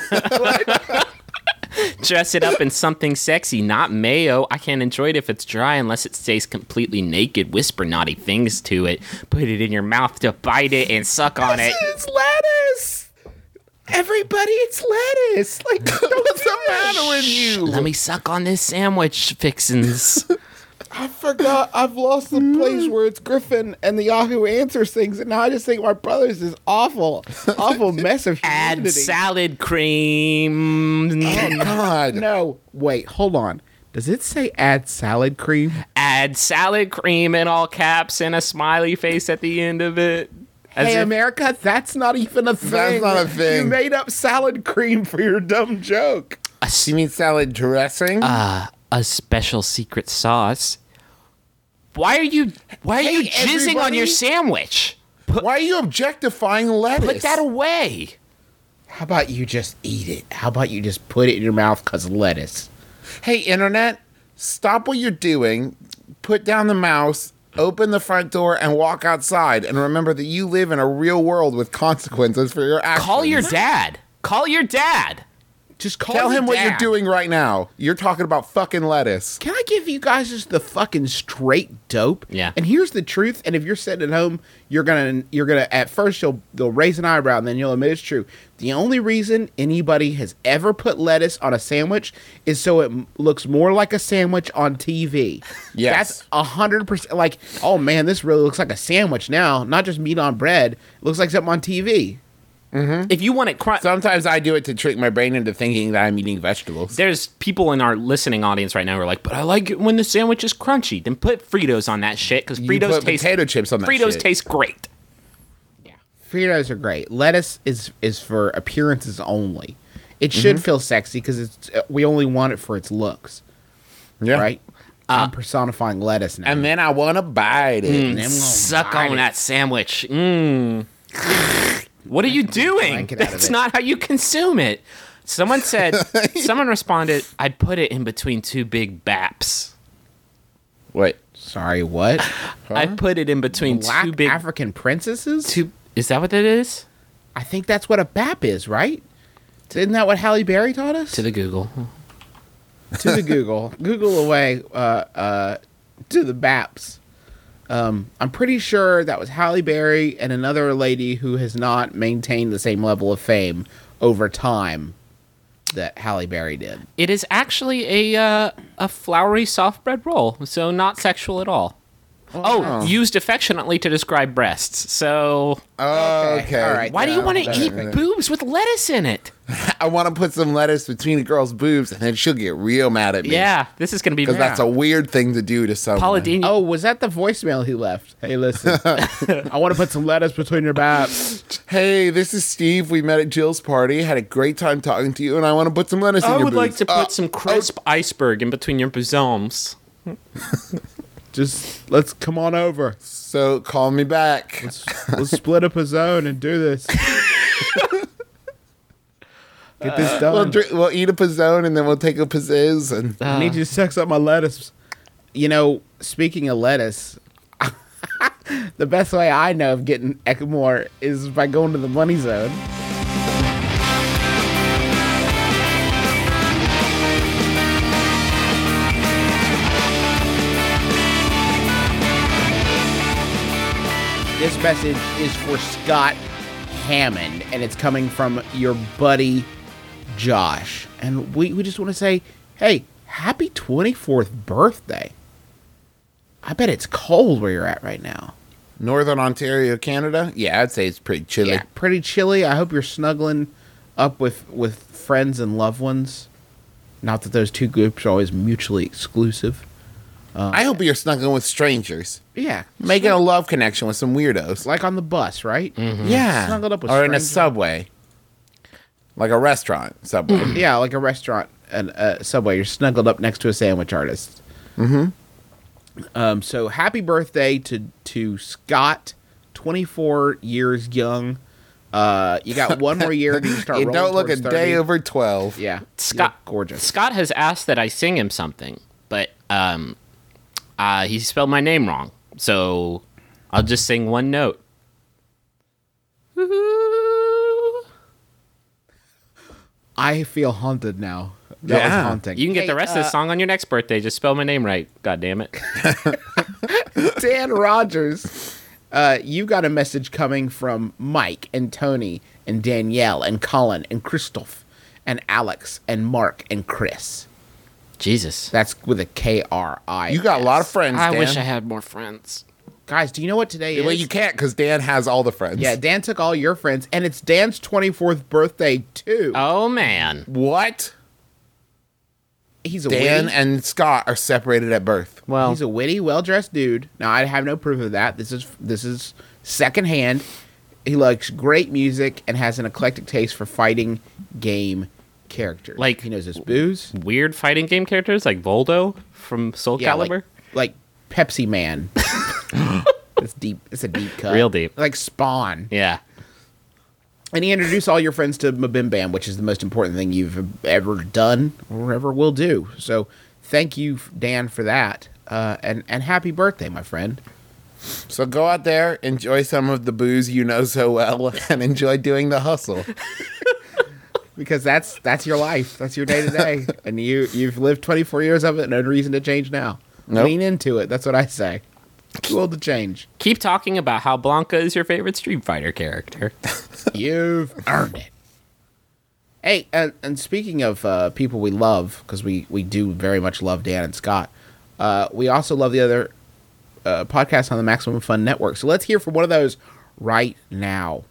C: it.
E: Dress it up in something sexy, not mayo. I can't enjoy it if it's dry unless it stays completely naked. Whisper naughty things to it. Put it in your mouth to bite it and suck on it.
C: It's lettuce. Everybody, it's lettuce. Like, what's the matter with you?
E: Let me suck on this sandwich fixins.
C: I forgot. I've lost the place where it's Griffin and the Yahoo Answers things, and now I just think my brother's is awful, awful mess of
E: Add
C: humanity.
E: salad cream.
D: Oh, God.
C: No, wait, hold on. Does it say add salad cream?
E: Add salad cream in all caps and a smiley face at the end of it. As
C: Hey,
E: if-
C: America, that's not even a thing.
D: That's not a thing.
C: You made up salad cream for your dumb joke.
D: You mean salad dressing?
E: uh, a special secret sauce. Why are you? Why are you
D: Hey,
E: jizzing on your
D: everybody.
E: sandwich?
D: Why are you objectifying lettuce?
E: Put that away.
C: How about you just eat it? How about you just put it in your mouth because lettuce?
D: Hey, internet, stop what you're doing, put down the mouse, open the front door, and walk outside. And remember that you live in a real world with consequences for your actions.
E: Call your dad. Call your dad.
C: Just call
D: Tell
C: your
D: him what
C: dad.
D: you're doing right now. You're talking about fucking lettuce.
C: Can I give you guys just the fucking straight dope?
E: Yeah.
C: And here's the truth. And if you're sitting at home, you're gonna you're gonna at first you'll they'll raise an eyebrow and then you'll admit it's true. The only reason anybody has ever put lettuce on a sandwich is so it m- looks more like a sandwich on T V.
D: Yes.
C: That's a hundred percent. Like, oh man, this really looks like a sandwich now, not just meat on bread. It looks like something on T V.
E: If you want it crunchy.
D: Sometimes I do it to trick my brain into thinking that I'm eating vegetables.
E: There's people in our listening audience right now who are like, but I like it when the sandwich is crunchy. Then put Fritos on that shit because
D: You
E: Fritos
D: put
E: taste
D: potato chips on that
E: Fritos
D: shit.
E: taste great.
C: Fritos are great. Lettuce is is for appearances only. It should
D: Mm-hmm.
C: feel sexy because it's uh, we only want it for its looks,
D: Yeah.
C: right? I'm personifying lettuce now.
D: And then I want to bite it.
C: And then we'll
E: Suck
C: bite
E: on
C: it.
E: that sandwich. Mmm. What are you doing?
C: Blanket out of
E: That's
C: it.
E: not how you consume it. Someone said, someone responded, I'd put it in between two big baps.
D: Wait.
C: Sorry, what?
E: I'd put it in between
C: Black
E: two big.
C: African princesses?
E: two, is that what that is?
C: I think that's what a bap is, right? Isn't that what Halle Berry taught us?
E: To the Google.
C: To the Google. Google away uh, uh, to the baps. Um, I'm pretty sure that was Halle Berry and another lady who has not maintained the same level of fame over time that Halle Berry did.
E: It is actually a uh, a floury soft bread roll, so not sexual at all. Oh, used affectionately to describe breasts. So
D: Okay.
C: all right.
E: why do you
C: Yeah,
E: want to
C: that's
E: eat
C: right.
E: boobs with lettuce in it?
D: I want to put some lettuce between a girl's boobs, and then she'll get real mad at me.
E: Yeah, this is going to be
D: Because that's a weird thing to do to someone.
E: Paula Dini.
C: Oh, was that the voicemail he left? Hey, listen, I want to put some lettuce between your babs.
D: Hey, this is Steve. We met at Jill's party. Had a great time talking to you, and I want to put some lettuce in
E: I
D: your
E: would like
D: boobs.
E: to put
D: Uh,
E: some crisp iceberg in between your bosoms.
C: Just let's come on over.
D: So call me back.
C: Let's, let's split up a zone and do this. Get this done.
D: We'll, drink, we'll eat a pizzone, and then we'll take a pizzazz. And
C: I need you to sex up my lettuce. You know, speaking of lettuce, the best way I know of getting Ekmore is by going to the money zone. This message is for Scott Hammond, and it's coming from your buddy Josh. And we, we just want to say, hey, happy twenty-fourth birthday. I bet it's cold where you're at right now.
D: Northern Ontario, Canada. Yeah, I'd say it's pretty chilly.
C: Yeah, pretty chilly. I hope you're snuggling up with, with friends and loved ones. Not that those two groups are always mutually exclusive.
D: I hope you're snuggling with strangers,
C: Yeah.
D: making a love connection with some weirdos.
C: Like on the bus, right?
D: Yeah,
C: Snuggled up with
D: or in a
C: strangers.
D: subway, like a restaurant subway.
C: Yeah, like a restaurant and a Subway. You're snuggled up next to a sandwich artist. Mm-hmm. Um, so happy birthday to to Scott, twenty-four years young. Uh, you got one more year to start.
D: You
C: rolling
D: don't look a
C: towards
D: day
C: thirty.
D: over twelve.
C: Yeah, you
E: Scott,
C: look gorgeous.
E: Scott has asked that I sing him something, but um, uh, he spelled my name wrong. So I'll just sing one note. Woo-hoo.
C: I feel haunted now. That was
D: Yeah.
C: haunting.
E: You can get
C: Hey,
E: the rest of
C: uh,
E: the song on your next birthday. Just spell my name right. God damn it.
C: Dan Rogers, uh, you got a message coming from Mike and Tony and Danielle and Colin and Christoph and Alex and Mark and Chris.
E: Jesus.
C: That's with a K R I.
D: You got a lot of friends,
E: I
D: Dan.
E: wish I had more friends.
C: Guys, do you know what today is?
D: Well, you can't because Dan has all the friends.
C: Yeah, Dan took all your friends, and it's Dan's twenty-fourth birthday, too.
E: Oh, man.
D: What?
C: He's a
D: Dan
C: witty,
D: and Scott are separated at birth.
E: Well,
C: he's a witty, well-dressed dude. Now, I have no proof of that. This is this is secondhand. He likes great music and has an eclectic taste for fighting game characters.
E: Like-
C: he knows his booze.
E: weird fighting game characters like Voldo from Soul
C: Yeah,
E: Calibur.
C: like, like Pepsi Man. It's deep. It's a deep cut.
E: Real deep.
C: Like Spawn.
E: Yeah.
C: And he introduced all your friends to Mabim Bam, which is the most important thing you've ever done or ever will do. So thank you, Dan, for that. Uh, and, and happy birthday, my friend.
D: So go out there, enjoy some of the booze you know so well, and enjoy doing the hustle.
C: Because that's that's your life. That's your day to day. And you, you've lived twenty-four years of it, no reason to change now.
D: Nope.
C: Lean into it. That's what I say. Too old to change.
E: Keep talking about how Blanca is your favorite Street Fighter character.
C: You've earned it. Hey, and, and speaking of uh, people we love, because we, we do very much love Dan and Scott, uh, we also love the other uh, podcasts on the Maximum Fun Network. So let's hear from one of those right now.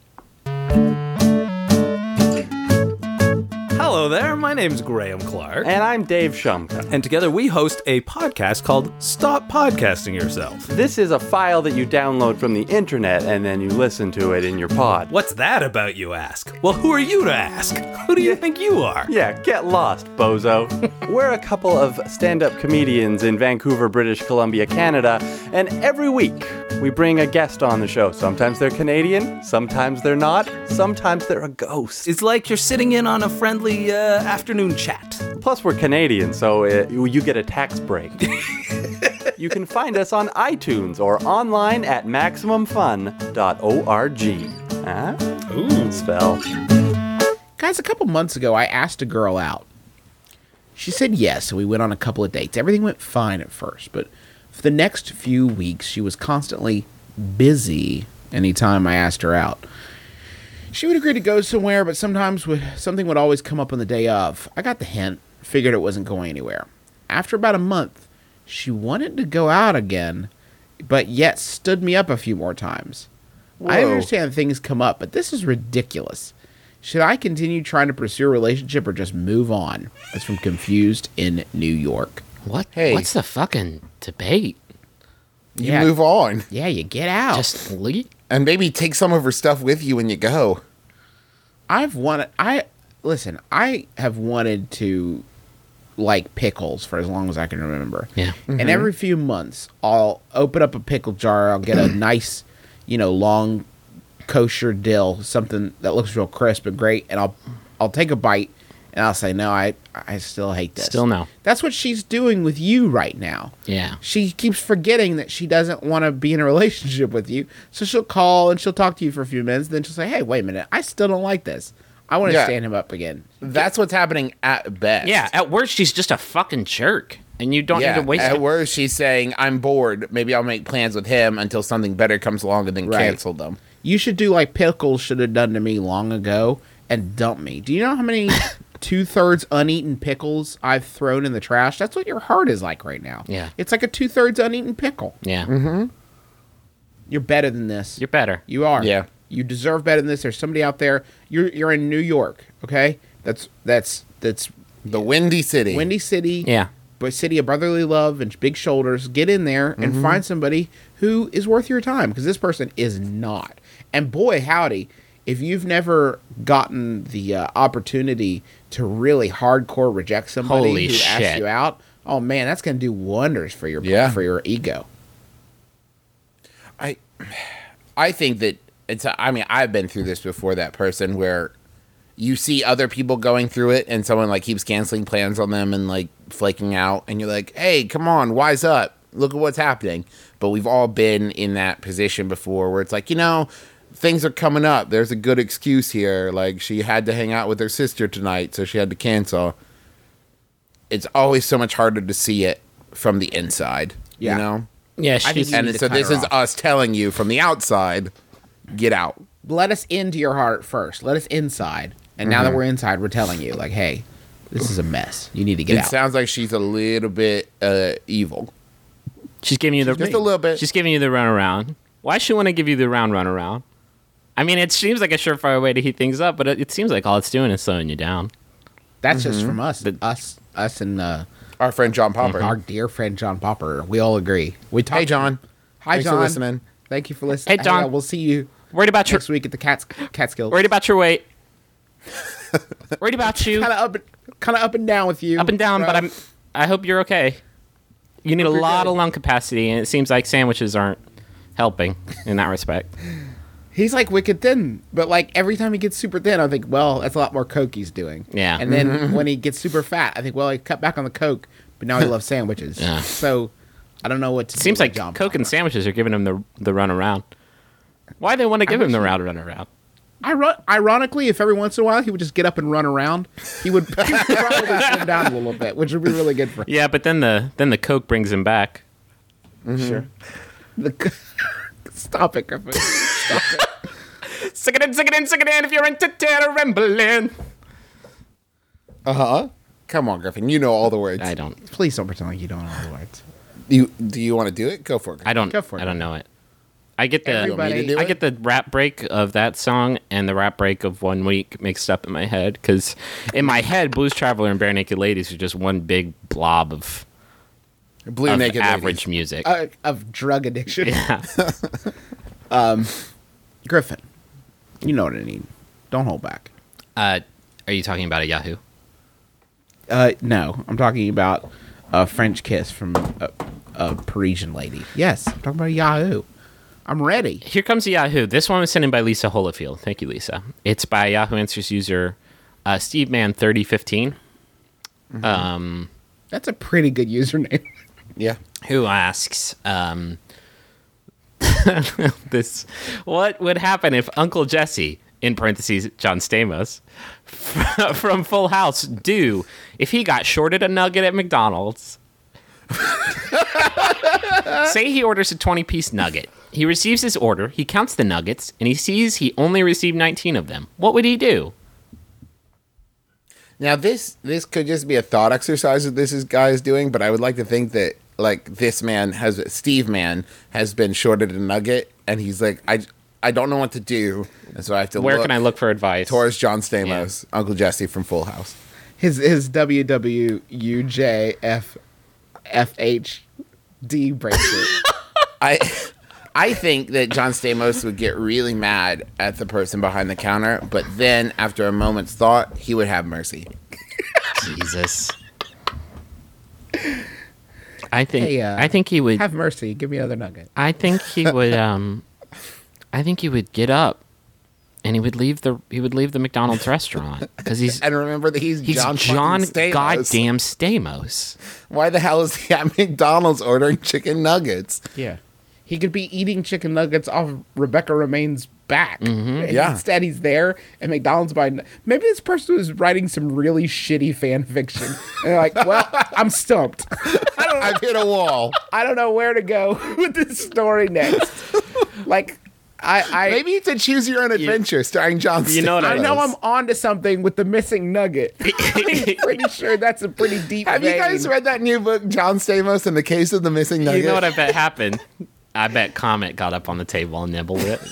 F: Hello there, my name's Graham Clark.
G: And I'm Dave Shumka.
F: And together we host a podcast called Stop Podcasting Yourself.
G: This is a file that you download from the internet and then you listen to it in your pod.
F: What's that about, you ask? Well, who are you to ask? Who do you think you are?
G: Yeah, get lost, bozo. We're a couple of stand-up comedians in Vancouver, British Columbia, Canada, and every week we bring a guest on the show. Sometimes they're Canadian, sometimes they're not, sometimes they're a ghost.
F: It's like you're sitting in on a friendly uh, afternoon chat.
G: Plus, we're Canadian, so uh, you get a tax break. You can find us on iTunes or online at maximum fun dot org. Huh? Ooh. Spell.
C: Guys, a couple months ago, I asked a girl out. She said yes, and we went on a couple of dates. Everything went fine at first, but For the next few weeks, she was constantly busy anytime I asked her out. She would agree to go somewhere, but sometimes would, something would always come up on the day of. I got the hint, figured it wasn't going anywhere. After about a month, she wanted to go out again, but yet stood me up a few more times. I
D: Whoa.
C: understand things come up, but this is ridiculous. Should I continue trying to pursue a relationship or just move on? That's from Confused in New York.
E: What?
D: Hey.
E: What's the fucking debate?
D: You
C: Yeah.
D: move on.
C: Yeah, you get out.
E: Just leave?
D: And maybe take some of her stuff with you when you go.
C: I've wanted. I listen. I have wanted to like pickles for as long as I can remember.
E: Yeah.
C: And every few months, I'll open up a pickle jar. I'll get a nice, you know, long kosher dill, something that looks real crisp and great, and I'll I'll take a bite and I'll say, no, I I still hate this.
E: Still no.
C: That's what she's doing with you right now.
E: Yeah.
C: She keeps forgetting that she doesn't want to be in a relationship with you. So she'll call and she'll talk to you for a few minutes. Then she'll say, hey, wait a minute. I still don't like this. I want to
D: Yeah.
C: stand him up again.
D: That's what's happening at best.
E: Yeah, at worst, she's just a fucking jerk. And you don't
D: Yeah,
E: need to waste
D: at
E: it.
D: worst, she's saying, I'm bored. Maybe I'll make plans with him until something better comes along and then
C: Right.
D: cancel them.
C: You should do like Pickles should have done to me long ago and dump me. Do you know how many two-thirds uneaten pickles I've thrown in the trash? That's what your heart is like right now.
E: Yeah.
C: It's like a two-thirds uneaten pickle.
E: Yeah.
C: You're better than this.
E: You're better.
C: You are.
D: Yeah.
C: You deserve better than this. There's somebody out there. You're you're in New York, okay? That's that's that's
D: The Windy City.
C: Windy City.
E: Yeah.
C: But city of brotherly love and big shoulders. Get in there and
D: Mm-hmm.
C: find somebody who is worth your time, because this person is not. And boy, howdy, if you've never gotten the uh, opportunity to really hardcore reject somebody
E: Holy
C: who asks
E: shit.
C: you out, oh man, that's going to do wonders for your
D: Yeah.
C: for your ego.
D: I I think that it's I mean, I've been through this before, that person where you see other people going through it and someone like keeps canceling plans on them and like flaking out and you're like, "Hey, come on, wise up. Look at what's happening." But we've all been in that position before where it's like, you know, things are coming up. There's a good excuse here. Like she had to hang out with her sister tonight, so she had to cancel. It's always so much harder to see it from the inside,
C: Yeah.
D: you know?
E: Yeah,
C: think
E: she's
C: you
D: And
C: need to
D: so
C: cut
D: this
C: her
D: is
C: off.
D: us telling you from the outside, get out.
C: Let us into your heart first. Let us inside. And now that we're inside, we're telling you, like, hey, this is a mess. You need to get
D: It
C: out.
D: sounds like she's a little bit uh, evil.
E: she's giving you the
D: Just a little bit.
E: She's giving you the runaround. Why should she want to give you the round runaround? I mean, it seems like a surefire way to heat things up, but it, it seems like all it's doing is slowing you down.
C: That's just from us. us us and uh,
D: Our friend John Popper.
C: our dear friend John Popper. We all agree. We talk
D: Hey, John.
C: Hi,
D: Thanks
C: John.
D: for listening.
C: Thank you for listening.
E: Hey, John.
C: uh, we'll see you
E: Worried about your
C: next week at the Cats Catskills.
E: worried about your weight. Worried about you.
C: Kind of up, kind of up and down with you.
E: Up and down, but
C: bro.
E: I'm. I hope you're okay. You need a
C: Hope you're
E: lot
C: good.
E: of lung capacity, and it seems like sandwiches aren't helping in that respect.
C: He's like wicked thin, but like every time he gets super thin, I think, well, that's a lot more coke he's doing.
E: Yeah.
C: And then when he gets super fat, I think, well, he cut back on the coke, but now he loves sandwiches.
E: Yeah.
C: So I don't know what to.
E: Seems
C: do
E: like
C: with John
E: Coke and
C: Popper.
E: sandwiches are giving him the the run around. Why they want to give him the round run around?
C: Iro- ironically, if every once in a while he would just get up and run around, he would, he would probably slim down a little bit, which would be really good for him.
E: Yeah, but then the then the Coke brings him back.
C: Sure. The, stop it, Griffin. Stop it.
E: Sick it in, sick it in, sick it in. If you're into rambling.
D: Uh-huh. Come on, Griffin. You know all the words.
E: I don't.
C: Please don't pretend like you don't know the words.
D: You, do you want to do it? Go for it.
E: I don't.
C: Go for it.
E: I don't know it. I get the.
D: You want me to do
E: I
D: it?
E: get the rap break of that song and the rap break of One Week mixed up in my head because in my head, Blues Traveler and Bare Naked Ladies are just one big blob of,
D: Blue
E: of
D: Naked
E: average
D: Ladies.
E: music.
C: Uh, of drug addiction.
E: yeah.
C: Griffin, you know what I need. Don't hold back.
E: Uh, are you talking about a Yahoo?
C: Uh, no, I'm talking about a French kiss from a, a Parisian lady. Yes, I'm talking about a Yahoo. I'm ready.
E: Here comes a Yahoo. This one was sent in by Lisa Holofield. Thank you, Lisa. It's by Yahoo Answers user uh, Steve Man thirty fifteen. Um,
C: That's a pretty good username.
D: Yeah.
E: who asks um, this: what would happen if Uncle Jesse, in parentheses John Stamos, from Full House, do if he got shorted a nugget at McDonald's Say he orders a twenty-piece nugget. He receives his order, he counts the nuggets, and he sees he only received nineteen of them. What would he do?
D: Now this this could just be a thought exercise that this is guy is doing, but I would like to think that like this man has Steve man has been shorted a nugget, and he's like, I I don't know what to do, and so I have to.
E: Where
D: look
E: can I look for advice?
D: towards John Stamos, Uncle Jesse from Full House.
C: His his W W U J F F H D bracelet.
D: I I think that John Stamos would get really mad at the person behind the counter, but then after a moment's thought, he would have mercy.
E: Jesus. I think
C: Hey, uh,
E: I think he would
C: Have mercy. Give me another nugget.
E: I think he would um I think he would get up and he would leave the he would leave the McDonald's restaurant because he's
D: And remember that he's,
E: he's
D: John,
E: John,
D: fucking Stamos.
E: goddamn Stamos.
D: Why the hell is he at McDonald's ordering chicken nuggets?
C: Yeah. He could be eating chicken nuggets off of Rebecca Romaine's back. And
D: Yeah.
C: Instead, he's there at McDonald's by. Maybe this person was writing some really shitty fan fiction. And they're like, well, I'm stumped.
D: I've hit a wall.
C: I don't know where to go with this story next. Like, I. I
D: Maybe it's a Choose Your Own Adventure starring John Stamos.
E: You know what
C: I know I'm onto something with the missing nugget. I'm pretty sure that's a pretty deep
D: Have you
C: vein.
D: guys read that new book, John Stamos and the Case of the Missing Nugget?
E: You know what I bet happened? I bet Comet got up on the table and nibbled it.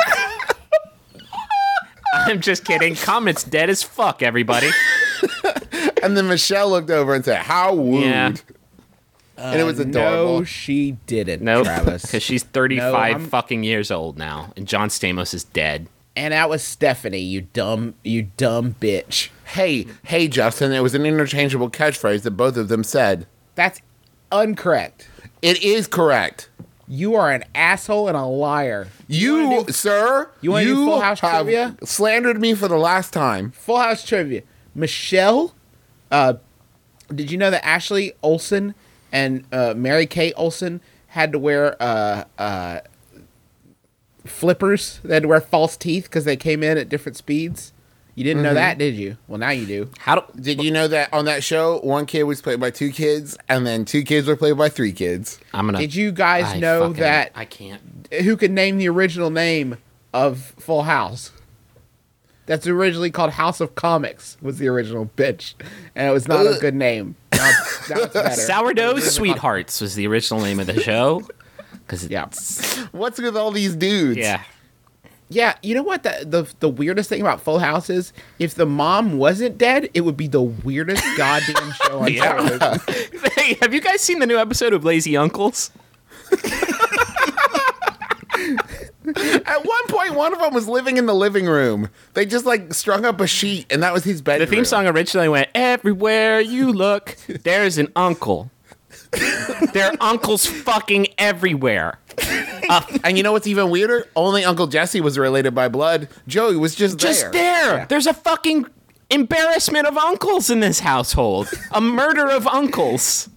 E: I'm just kidding. Comet's dead as fuck, everybody.
D: And then Michelle looked over and said, "How rude!"
E: Yeah.
D: And it was adorable.
C: No, she didn't,
E: Nope.
C: Travis.
E: Because she's thirty-five
C: I'm-
E: fucking years old now, and John Stamos is dead.
C: And that was Stephanie, you dumb, you dumb bitch.
D: Hey, hey, Justin! It was an interchangeable catchphrase that both of them said.
C: That's incorrect.
D: It is correct.
C: You are an asshole and a liar.
D: You,
C: wanna do-
D: sir,
C: you wanna do Full House
D: have
C: trivia?
D: slandered me for the last time.
C: Full House trivia. Michelle, uh, did you know that Ashley Olsen and uh, Mary Kate Olsen had to wear uh, uh, flippers? They had to wear false teeth because they came in at different speeds. You didn't know that, did you? Well, now you do.
E: How do?
D: Did you know that on that show, one kid was played by two kids, and then two kids were played by three kids?
E: I'm gonna.
C: Did you guys
E: I
C: know
E: fucking-
C: that
E: I can't.
C: who could name the original name of Full House? That's originally called House of Comics, was the original bitch. And it was not a good name. Now, now it's better.
E: Sourdough Sweethearts was the original name of the show. Because
C: Yeah.
D: What's with all these dudes?
E: yeah.
C: Yeah, you know what the, the the weirdest thing about Full House is? If the mom wasn't dead, it would be the weirdest goddamn show on
E: Yeah.
C: television.
E: Hey, have you guys seen the new episode of Lazy Uncles?
D: At one point, one of them was living in the living room. They just like strung up a sheet, and that was his
E: The
D: bedroom.
E: theme song originally went, "Everywhere you look, there's an uncle." There are uncles fucking everywhere.
D: And you know what's even weirder? Only Uncle Jesse was related by blood. Joey was just,
E: Just
D: there.
E: there. There's a fucking embarrassment of uncles in this household. A murder of uncles.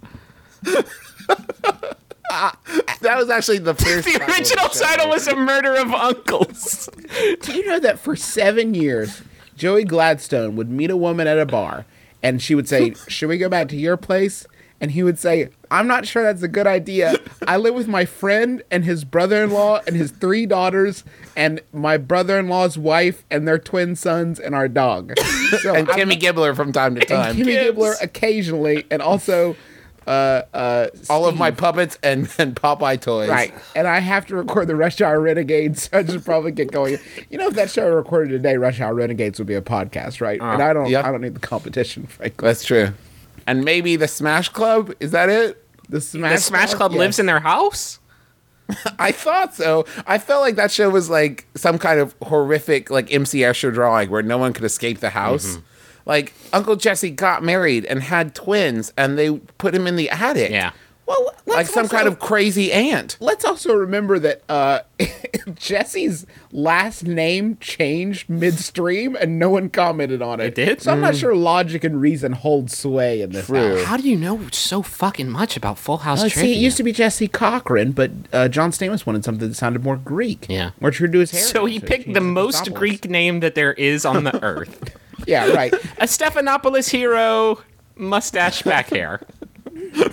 D: That was actually the first.
E: The
D: title of the
E: original
D: show.
E: title was A Murder of Uncles.
C: Do you know that for seven years, Joey Gladstone would meet a woman at a bar, and she would say, "Should we go back to your place?" And he would say, "I'm not sure that's a good idea. I live with my friend and his brother-in-law and his three daughters and my brother-in-law's wife and their twin sons and our dog." So
D: And
C: I'm-
D: Kimmy Gibbler from time to time.
C: and Kimmy
E: Gibbs.
C: Gibbler occasionally, and also uh, uh,
D: All of my
C: Steve.
D: puppets and, and Popeye toys.
C: Right, and I have to record the Rush Hour Renegades, so I should probably get going. You know, if that show were recorded today, Rush Hour Renegades would be a podcast, right? and I don't,
D: yeah.
C: I don't need the competition, frankly.
D: That's true. And maybe the Smash Club? Is that it?
C: The Smash,
E: The Smash Club lives in their house?
D: I thought so. I felt like that show was like some kind of horrific, like M C Escher drawing where no one could escape the house. Like Uncle Jesse got married and had twins, and they put him in the attic.
E: Yeah.
C: Well, let's
D: like some
C: also-
D: kind of crazy aunt.
C: Let's also remember that uh, Jesse's last name changed midstream, and no one commented on it.
E: It did?
C: So I'm not sure logic and reason hold sway in this
D: True.
C: house.
E: How do you know so fucking much about Full House
C: Uh,
E: trivia?
C: see, it used to be Jesse Cochran, but uh, John Stamos wanted something that sounded more Greek.
E: Yeah.
C: More true to his heritage.
E: So he picked
C: changed
E: the
C: it to
E: most
C: Stopoulos.
E: Greek name that there is on the earth.
C: Yeah, right.
E: A Stephanopoulos hero, mustache back hair.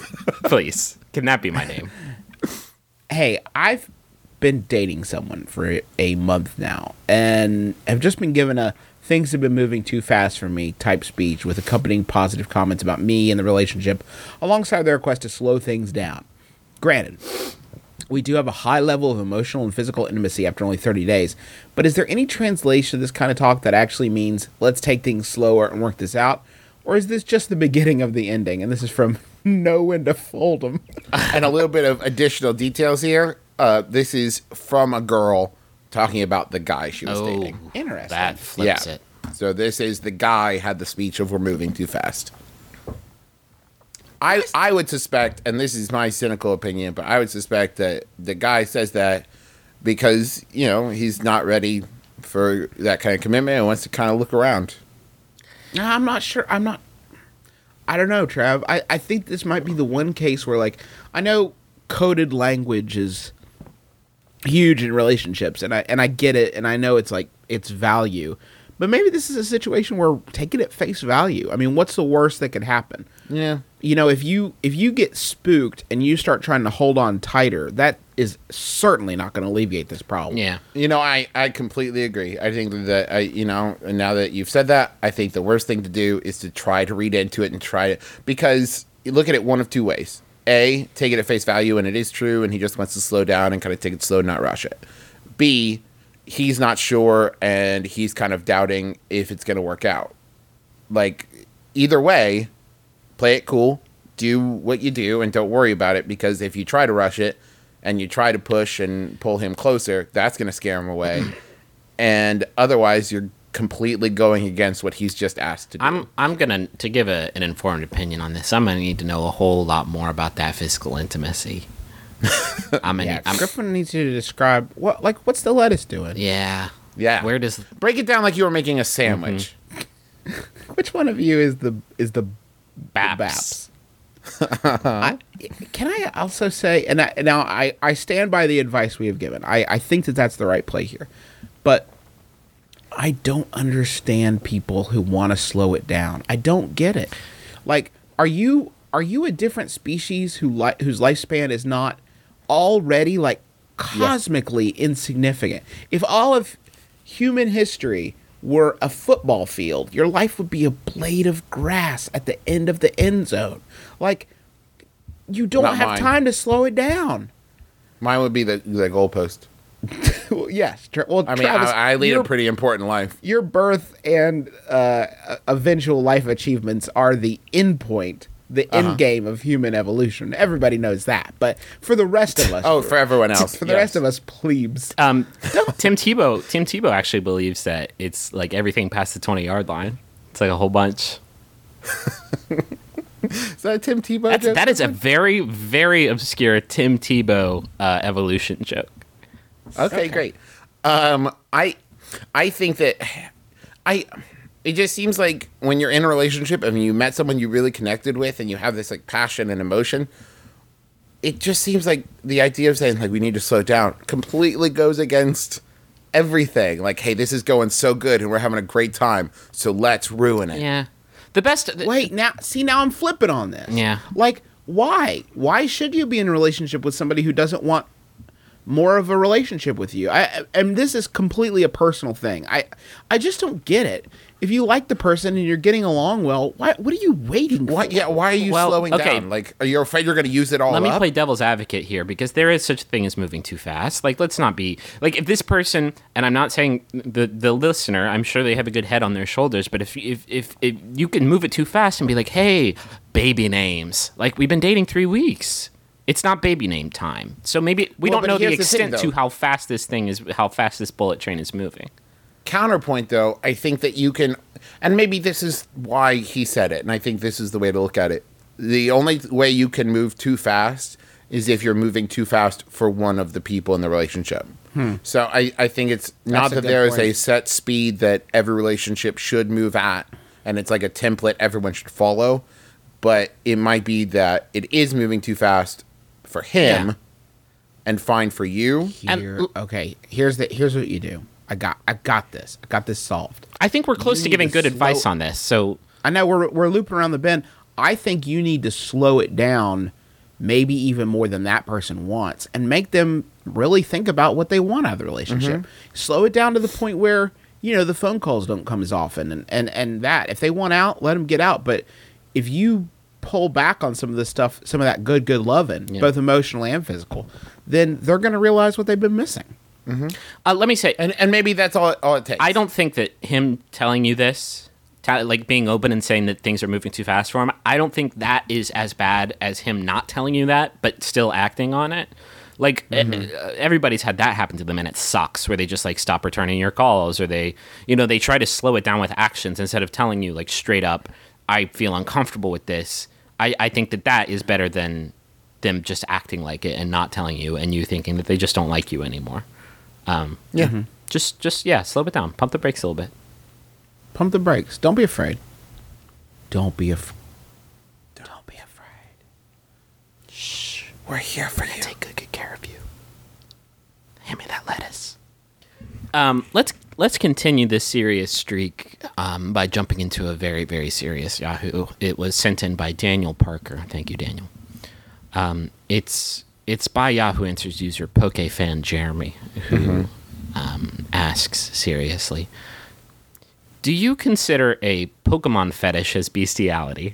E: Please, can that be my name?
C: Hey, I've been dating someone for a month now, and have just been given a things have been moving too fast for me type speech with accompanying positive comments about me and the relationship, alongside their request to slow things down. Granted, we do have a high level of emotional and physical intimacy after only thirty days, but is there any translation of this kind of talk that actually means let's take things slower and work this out? Or is this just the beginning of the ending? And this is from Know When to Fold 'Em.
D: And a little bit of additional details here. Uh, this is from a girl talking about the guy she was
E: Oh,
D: dating.
C: Interesting.
E: that flips
D: Yeah.
E: it.
D: So this is the guy had the speech of we're moving too fast. I I would suspect, and this is my cynical opinion, but I would suspect that the guy says that because, you know, he's not ready for that kind of commitment and wants to kind of look around.
C: No, I'm not sure. I'm not. I don't know, Trav. I, I think this might be the one case where, like, I know coded language is huge in relationships, and I and I get it, and I know it's like it's value, but maybe this is a situation where take it at face value. I mean, what's the worst that could happen?
D: Yeah.
C: You know, if you if you get spooked and you start trying to hold on tighter, that is certainly not going to alleviate this problem.
E: Yeah.
D: You know, I, I completely agree. I think that, I you know, and now that you've said that, I think the worst thing to do is to try to read into it and try to, because you look at it one of two ways. A, take it at face value and it is true and he just wants to slow down and kind of take it slow, not rush it. B, he's not sure and he's kind of doubting if it's going to work out. Like, either way, play it cool, do what you do, and don't worry about it, because if you try to rush it and you try to push and pull him closer, that's going to scare him away. And otherwise, you're completely going against what he's just asked to do.
E: I'm I'm gonna to give a, an informed opinion on this. I'm gonna need to know a whole lot more about that physical intimacy. I'm gonna,
C: Yeah,
E: I'm,
C: Griffin needs you to describe what, like, what's the lettuce doing?
E: yeah,
D: yeah.
E: Where does
D: Break it down like you were making a sandwich.
C: Which one of you is the is the
E: Baps?
C: Baps? I, can I also say, and I, now I, I stand by the advice we have given. I, I think that that's the right play here, but I don't understand people who want to slow it down. I don't get it. Like, are you are you a different species who li- whose lifespan is not already like cosmically insignificant? If all of human history were a football field, your life would be a blade of grass at the end of the end zone. Like, you don't
D: Not
C: have
D: mine.
C: time to slow it down.
D: Mine would be the, the goalpost.
C: Well, yes. Tra- well,
D: I mean,
C: Travis,
D: I, I lead
C: your,
D: a pretty important life.
C: your birth and uh, eventual life achievements are the end point, the
D: Uh-huh.
C: end game of human evolution. Everybody knows that. But for the rest of us,
D: Oh, for everyone else.
C: for the
D: yes.
C: rest of us plebes,
E: Um, Tim Tebow. Tim Tebow actually believes that it's like everything past the twenty yard line. It's like a whole bunch.
D: Is that a Tim Tebow
E: That's,
D: joke?
E: that is a very very obscure Tim Tebow uh, evolution joke.
D: Okay, great. Um, I, I think that I, it just seems like when you're in a relationship and you met someone you really connected with and you have this like passion and emotion, it just seems like the idea of saying like we need to slow down completely goes against everything. Like, hey, this is going so good and we're having a great time, so let's ruin it.
E: Yeah, the best.
C: wait, now, see, now I'm flipping on this.
E: Yeah.
C: Like, why? Why should you be in a relationship with somebody who doesn't want more of a relationship with you? I, and this is completely a personal thing. I, I just don't get it. If you like the person and you're getting along well, why, what are you waiting for?
D: Why? Yeah. Why are you
E: Well,
D: slowing
E: okay.
D: down? Like, are you afraid you're going to use it all
E: Let me
D: up?
E: play devil's advocate here, because there is such a thing as moving too fast. Like, let's not be like, if this person, and I'm not saying the the listener, I'm sure they have a good head on their shoulders, but if if if, if you can move it too fast and be like, hey, baby names, like we've been dating three weeks. It's not baby name time, so maybe we
D: Well,
E: don't
D: but
E: know the
D: here's the thing,
E: extent to
D: though.
E: how fast this thing is, how fast this bullet train is moving.
D: Counterpoint, though, I think that you can, and maybe this is why he said it, and I think this is the way to look at it. The only way you can move too fast is if you're moving too fast for one of the people in the relationship. So I, I think it's not
C: a
D: that
C: good
D: there is a
C: point.
D: set speed that every relationship should move at, and it's like a template everyone should follow, but it might be that it is moving too fast for him
E: Yeah.
D: and fine for you.
C: Here, okay, here's the here's what you do. I got I got this. I got this solved.
E: I think we're close
C: You
E: to
C: need
E: giving
C: to
E: good
C: slow-
E: advice on this. So
C: I know we're we're looping around the bend. I think you need to slow it down maybe even more than that person wants, and make them really think about what they want out of the relationship. Slow it down to the point where, you know, the phone calls don't come as often, and, and, and that. If they want out, let them get out. But if you pull back on some of this stuff, some of that good, good loving,
E: Yeah.
C: both emotional and physical, then they're going to realize what they've been missing.
E: Uh, let me say,
D: And and maybe that's all, all it takes.
E: I don't think that him telling you this, ta- like being open and saying that things are moving too fast for him, I don't think that is as bad as him not telling you that, but still acting on it. Like,
C: Mm-hmm.
E: uh, everybody's had that happen to them, and it sucks, where they just, like, stop returning your calls, or they, you know, they try to slow it down with actions instead of telling you, like, straight up, I feel uncomfortable with this. I, I think that that is better than them just acting like it and not telling you, and you thinking that they just don't like you anymore. Um,
D: Yeah.
E: Just, just yeah, slow it down. Pump the brakes a little bit.
C: Pump the brakes. Don't be afraid. Don't be afraid. Don't be afraid.
D: We're here for you.
E: Take good, good care of you. Hand me that lettuce. Um, let's let's continue this serious streak um, by jumping into a very, very serious Yahoo. It was sent in by Daniel Parker. Thank you, Daniel. Um, it's it's by Yahoo Answers user PokeFan Jeremy, who um, asks seriously, do you consider a Pokemon fetish as bestiality?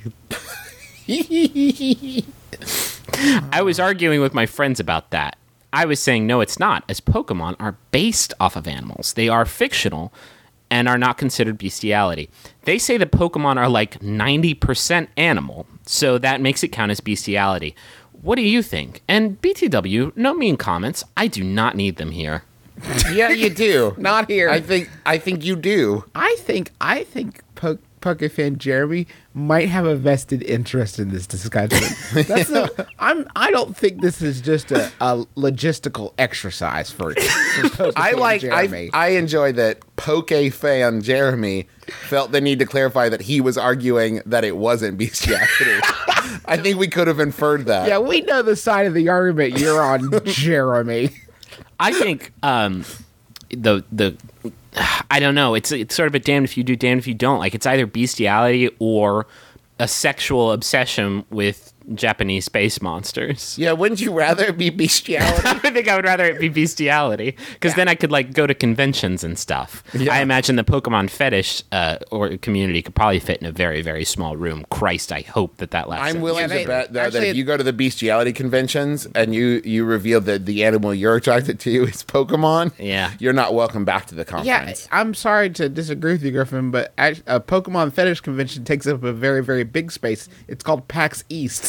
E: I was arguing with my friends about that. I was saying, no, it's not, as Pokemon are based off of animals. They are fictional and are not considered bestiality. They say that Pokemon are like ninety percent animal, so that makes it count as bestiality. What do you think? And B T W, no mean comments. I do not need them here.
D: Yeah, you do.
C: Not here.
D: I think I think you do.
C: I think I think po- Pokefan Jeremy might have a vested interest in this discussion. That's a, I'm. I don't think this is just a, a logistical exercise for. for Pokefan
D: I like
C: Jeremy.
D: I I enjoy that Poke fan Jeremy felt the need to clarify that he was arguing that it wasn't bestiality. I think we could have inferred that.
C: yeah, we know the side of the argument you're on, Jeremy.
E: I think um, the the I don't know. It's it's sort of a damned if you do, damned if you don't. Like, it's either bestiality or a sexual obsession with Japanese space monsters.
D: Yeah, wouldn't you rather it be bestiality?
E: I think I would rather it be bestiality, because then I could, like, go to conventions and stuff. I imagine the Pokemon fetish uh, or community could probably fit in a very, very small room. Christ, I hope that that lasts.
D: I'm willing
C: Yeah, they-
D: to bet that,
C: actually,
D: that if you go to the bestiality conventions and you you reveal that the animal you're attracted to is Pokemon,
E: Yeah.
D: you're not welcome back to the
C: Yeah,
D: conference.
C: I'm sorry to disagree with you, Griffin, but act- a Pokemon fetish convention takes up a very, very big space. It's called PAX East.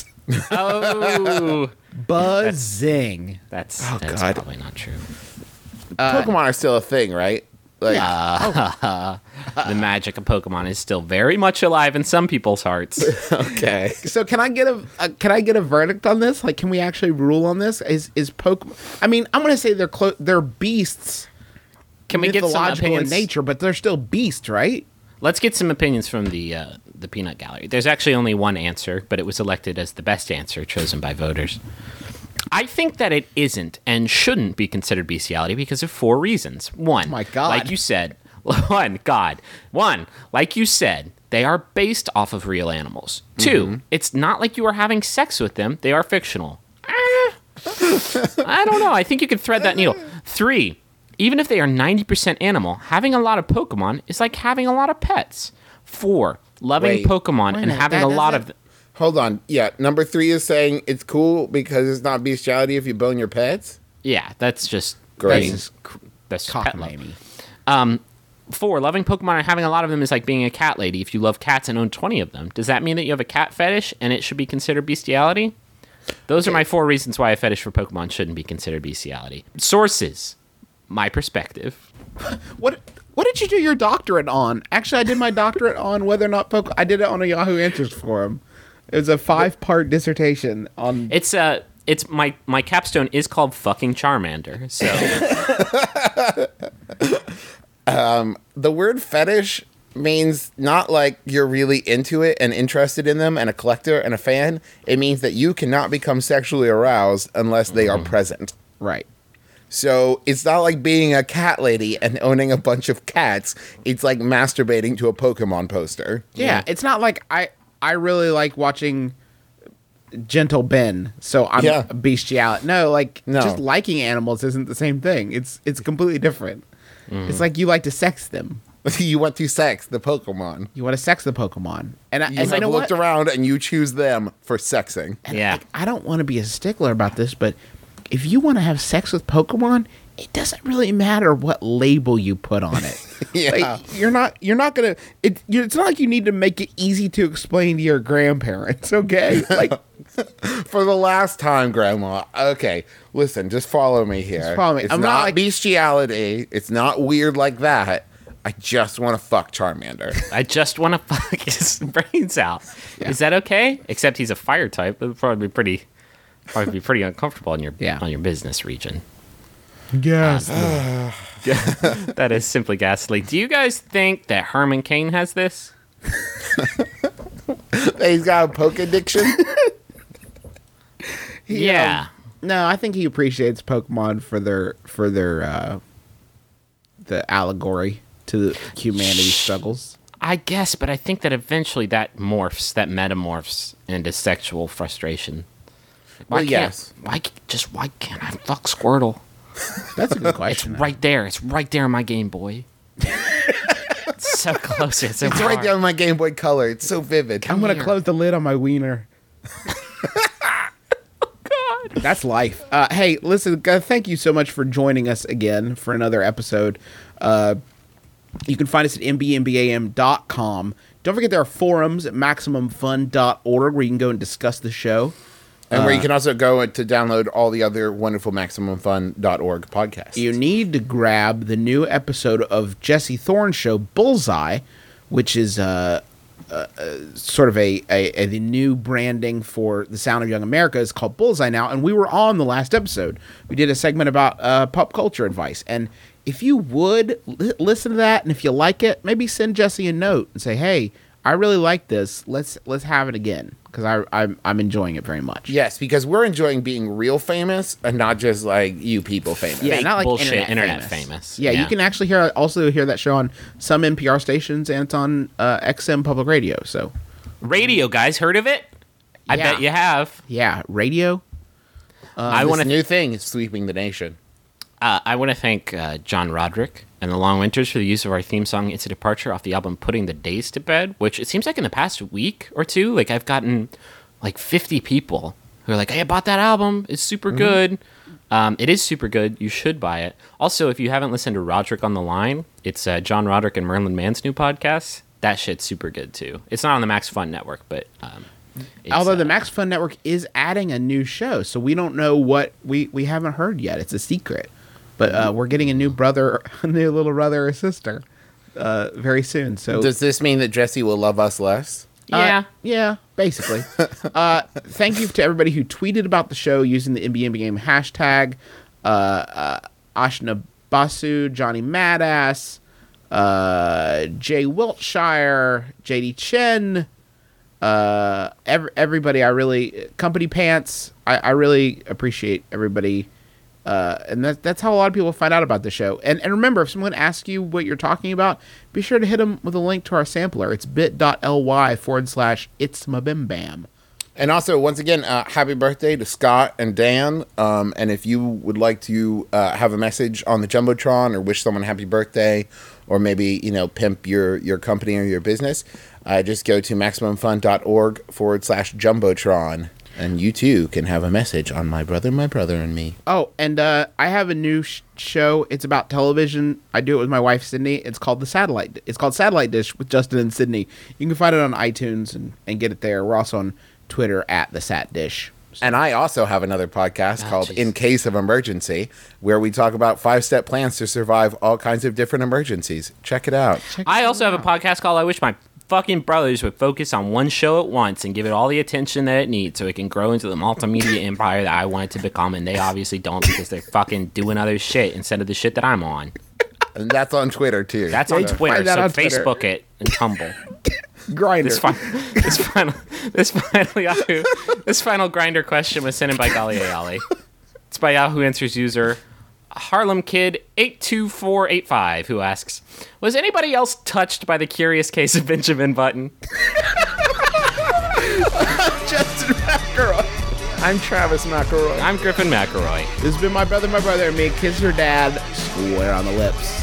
E: Oh,
C: Buzzing.
E: that's,
D: Oh,
E: that's
D: God.
E: probably not true.
D: Pokemon are still a thing, right? Like,
E: The magic of Pokemon is still very much alive in some people's hearts.
D: okay.
C: So can I get a, a can I get a verdict on this? Like, can we actually rule on this? Is is Pokemon? I mean, I'm gonna say they're clo- they're beasts.
E: Can we get some
C: mythological in
E: opinions?
C: nature, but they're still beasts, right?
E: Let's get some opinions from the uh, the Peanut Gallery. There's actually only one answer, but it was elected as the best answer chosen by voters. I think that it isn't and shouldn't be considered bestiality because of four reasons. One,
C: my God.
E: like you said, one, God. One, like you said, they are based off of real animals. Two, it's not like you are having sex with them. They are fictional. Eh, I don't know. I think you could thread that needle. Three, even if they are ninety percent animal, having a lot of Pokemon is like having a lot of pets. Four, loving
D: Wait.
E: Pokemon
C: Wait a
E: and
C: minute,
E: having
C: that
E: a lot
C: doesn't-
E: of...
D: Hold on. Yeah, number three is saying it's cool because it's not bestiality if you bone your pets.
E: Yeah, that's just
D: Great.
E: That's, just- that's just pet love.
C: Cockamamie.
E: Um, four, loving Pokemon and having a lot of them is like being a cat lady. If you love cats and own twenty of them, does that mean that you have a cat fetish and it should be considered bestiality? Those are my four reasons why a fetish for Pokemon shouldn't be considered bestiality. Sources, my perspective.
C: What what did you do your doctorate on? Actually, I did my doctorate on whether or not Pokemon. I did it on a Yahoo Answers forum. It was a five part dissertation on.
E: It's uh, it's my my capstone is called fucking Charmander. So
D: The word fetish means not like you're really into it and interested in them and a collector and a fan. It means that you cannot become sexually aroused unless they are present.
C: Right.
D: So it's not like being a cat lady and owning a bunch of cats. It's like masturbating to a Pokemon poster.
C: Yeah, it's not like I I really like watching gentle Ben, so I'm
D: Yeah.
C: bestiality. No, like
D: No.
C: just liking animals isn't the same thing. It's it's completely different. It's like you like to sex them.
D: You want to sex the Pokemon.
C: You want to sex the Pokemon, and I,
D: You
C: and
D: have
C: you know
D: looked
C: what?
D: around and you choose them for sexing.
E: Yeah.
C: Like, I don't want to be a stickler about this, but if you want to have sex with Pokemon, it doesn't really matter what label you put on it.
D: Yeah.
C: Like, you're not you're not gonna. It, you it's not like you need to make it easy to explain to your grandparents. Okay, like
D: For the last time, Grandma. Okay, listen, just follow me here.
C: Just follow me.
D: It's
C: I'm not
D: not,
C: like-
D: bestiality. It's not weird like that. I just want to fuck Charmander.
E: I just want to fuck his brains out. Is that okay? Except he's a fire type. It would probably be pretty, probably be pretty uncomfortable in your
C: Yeah.
E: on your business region.
C: yes.
E: That is simply ghastly. Do you guys think that Herman Cain has this?
D: He's got a poke addiction.
E: Yeah.
C: No, I think he appreciates Pokemon for their for their uh, the allegory to the humanity struggles.
E: I guess, but I think that eventually that morphs, that metamorphs into sexual frustration. Why
D: Well,
E: can't,
D: yes.
E: Why c- just why can't I fuck Squirtle?
C: That's a good
E: It's
C: question.
E: right there. It's right there in my Game Boy. It's so close. It's, so
D: It's right
E: far.
D: there on my Game Boy Color. It's so vivid.
C: I'm gonna
E: here.
C: close the lid on my wiener.
E: God.
C: That's life. Uh, hey, listen, uh, thank you so much for joining us again for another episode. Uh, you can find us at m b m b a m dot com. Don't forget there are forums at maximum fun dot org where you can go and discuss the show.
D: And where you can also go to download all the other wonderful maximum fun dot org podcasts.
C: You need to grab the new episode of Jesse Thorne's show, Bullseye, which is uh, uh, uh, sort of a, a, a the new branding for the Sound of Young America is called Bullseye now, and we were on the last episode. We did a segment about uh, pop culture advice, and if you would li- listen to that, and if you like it, maybe send Jesse a note and say, "Hey, I really like this. Let's let's have it again," because I I'm I'm enjoying it very much.
D: Yes, because we're enjoying being real famous and not just like you people famous.
C: Yeah,
E: Fake
C: not like
E: bullshit,
C: internet,
E: internet
C: famous.
E: famous.
C: Yeah, you
E: Yeah.
C: can actually hear also hear that show on some N P R stations and it's on uh, X M Public Radio. So
E: Radio, guys, heard of it? I
C: Yeah.
E: bet you have.
C: yeah, radio.
E: I
D: This
E: want to
D: new thing is sweeping the nation.
E: Uh, I want to thank uh, John Roderick and the Long Winters for the use of our theme song "It's a Departure" off the album "Putting the Days to Bed," which it seems like in the past week or two, like I've gotten like fifty people who are like, "Hey, I bought that album. It's super good." Um, it is super good. You should buy it. Also, if you haven't listened to Roderick on the Line, it's uh, John Roderick and Merlin Mann's new podcast. That shit's super good too. It's not on the Max Fun Network, but um, it's,
C: Although
E: uh,
C: the Max Fun Network is adding a new show, so we don't know what we we haven't heard yet. It's a secret, but uh, we're getting a new brother, a new little brother or sister, uh, very soon. So
D: Does this mean that Jesse will love us less?
C: Uh,
E: yeah.
C: yeah, basically. uh, thank you to everybody who tweeted about the show using the M B M B game hashtag. Uh, uh, Ashna Basu, Johnny Madass, uh, Jay Wiltshire, J D Chen, uh, every, everybody. I really company pants. I, I really appreciate everybody. Uh, and that, that's how a lot of people find out about the show. And, and remember, if someone asks you what you're talking about, be sure to hit them with a link to our sampler. It's bit.ly forward slash it's my bim bam.
D: And also, once again, uh, happy birthday to Scott and Dan. Um, and if you would like to uh, have a message on the Jumbotron or wish someone happy birthday, or maybe, you know, pimp your, your company or your business, uh, just go to maximumfun.org forward slash Jumbotron. And you too can have a message on My Brother, My Brother, and Me.
C: Oh, and uh, I have a new sh- show. It's about television. I do it with my wife, Sydney. It's called The Satellite. It's called Satellite Dish with Justin and Sydney. You can find it on iTunes and, and get it there. We're also on Twitter at The Sat Dish.
D: And I also have another podcast
E: Oh,
D: called
E: geez.
D: In Case of Emergency, where we talk about five-step plans to survive all kinds of different emergencies. Check it out.
E: I also have a podcast called I Wish My Fucking Brothers Would Focus on One Show at Once and give it all the attention that it needs so it can grow into the multimedia empire that I want it to become, and they obviously don't because they're fucking doing other shit instead of the shit that I'm on.
D: And that's on Twitter, too.
E: That's on
C: Yeah,
E: Twitter,
C: find that
E: so
C: on Twitter.
E: Facebook it and Tumble.
C: Grinder.
E: This, fi- this final, this final Yahoo, this final grinder question was sent in by Gali Ayali. It's by Yahoo Answers user Harlem Kid eight two four eight five, who asks, "Was anybody else touched by the curious case of Benjamin Button?"
C: Justin Mackerel.
D: I'm Travis McElroy.
E: I'm Griffin McElroy.
C: This has been My Brother, My Brother, and me. Kiss your dad square on the lips.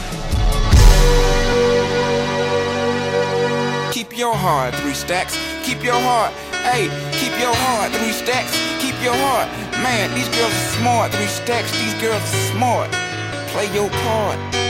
B: Keep your heart, three stacks. Keep your heart. Hey, keep your heart, three stacks. Keep your heart. Man, these girls are smart, three stacks. These girls are smart. Play your part.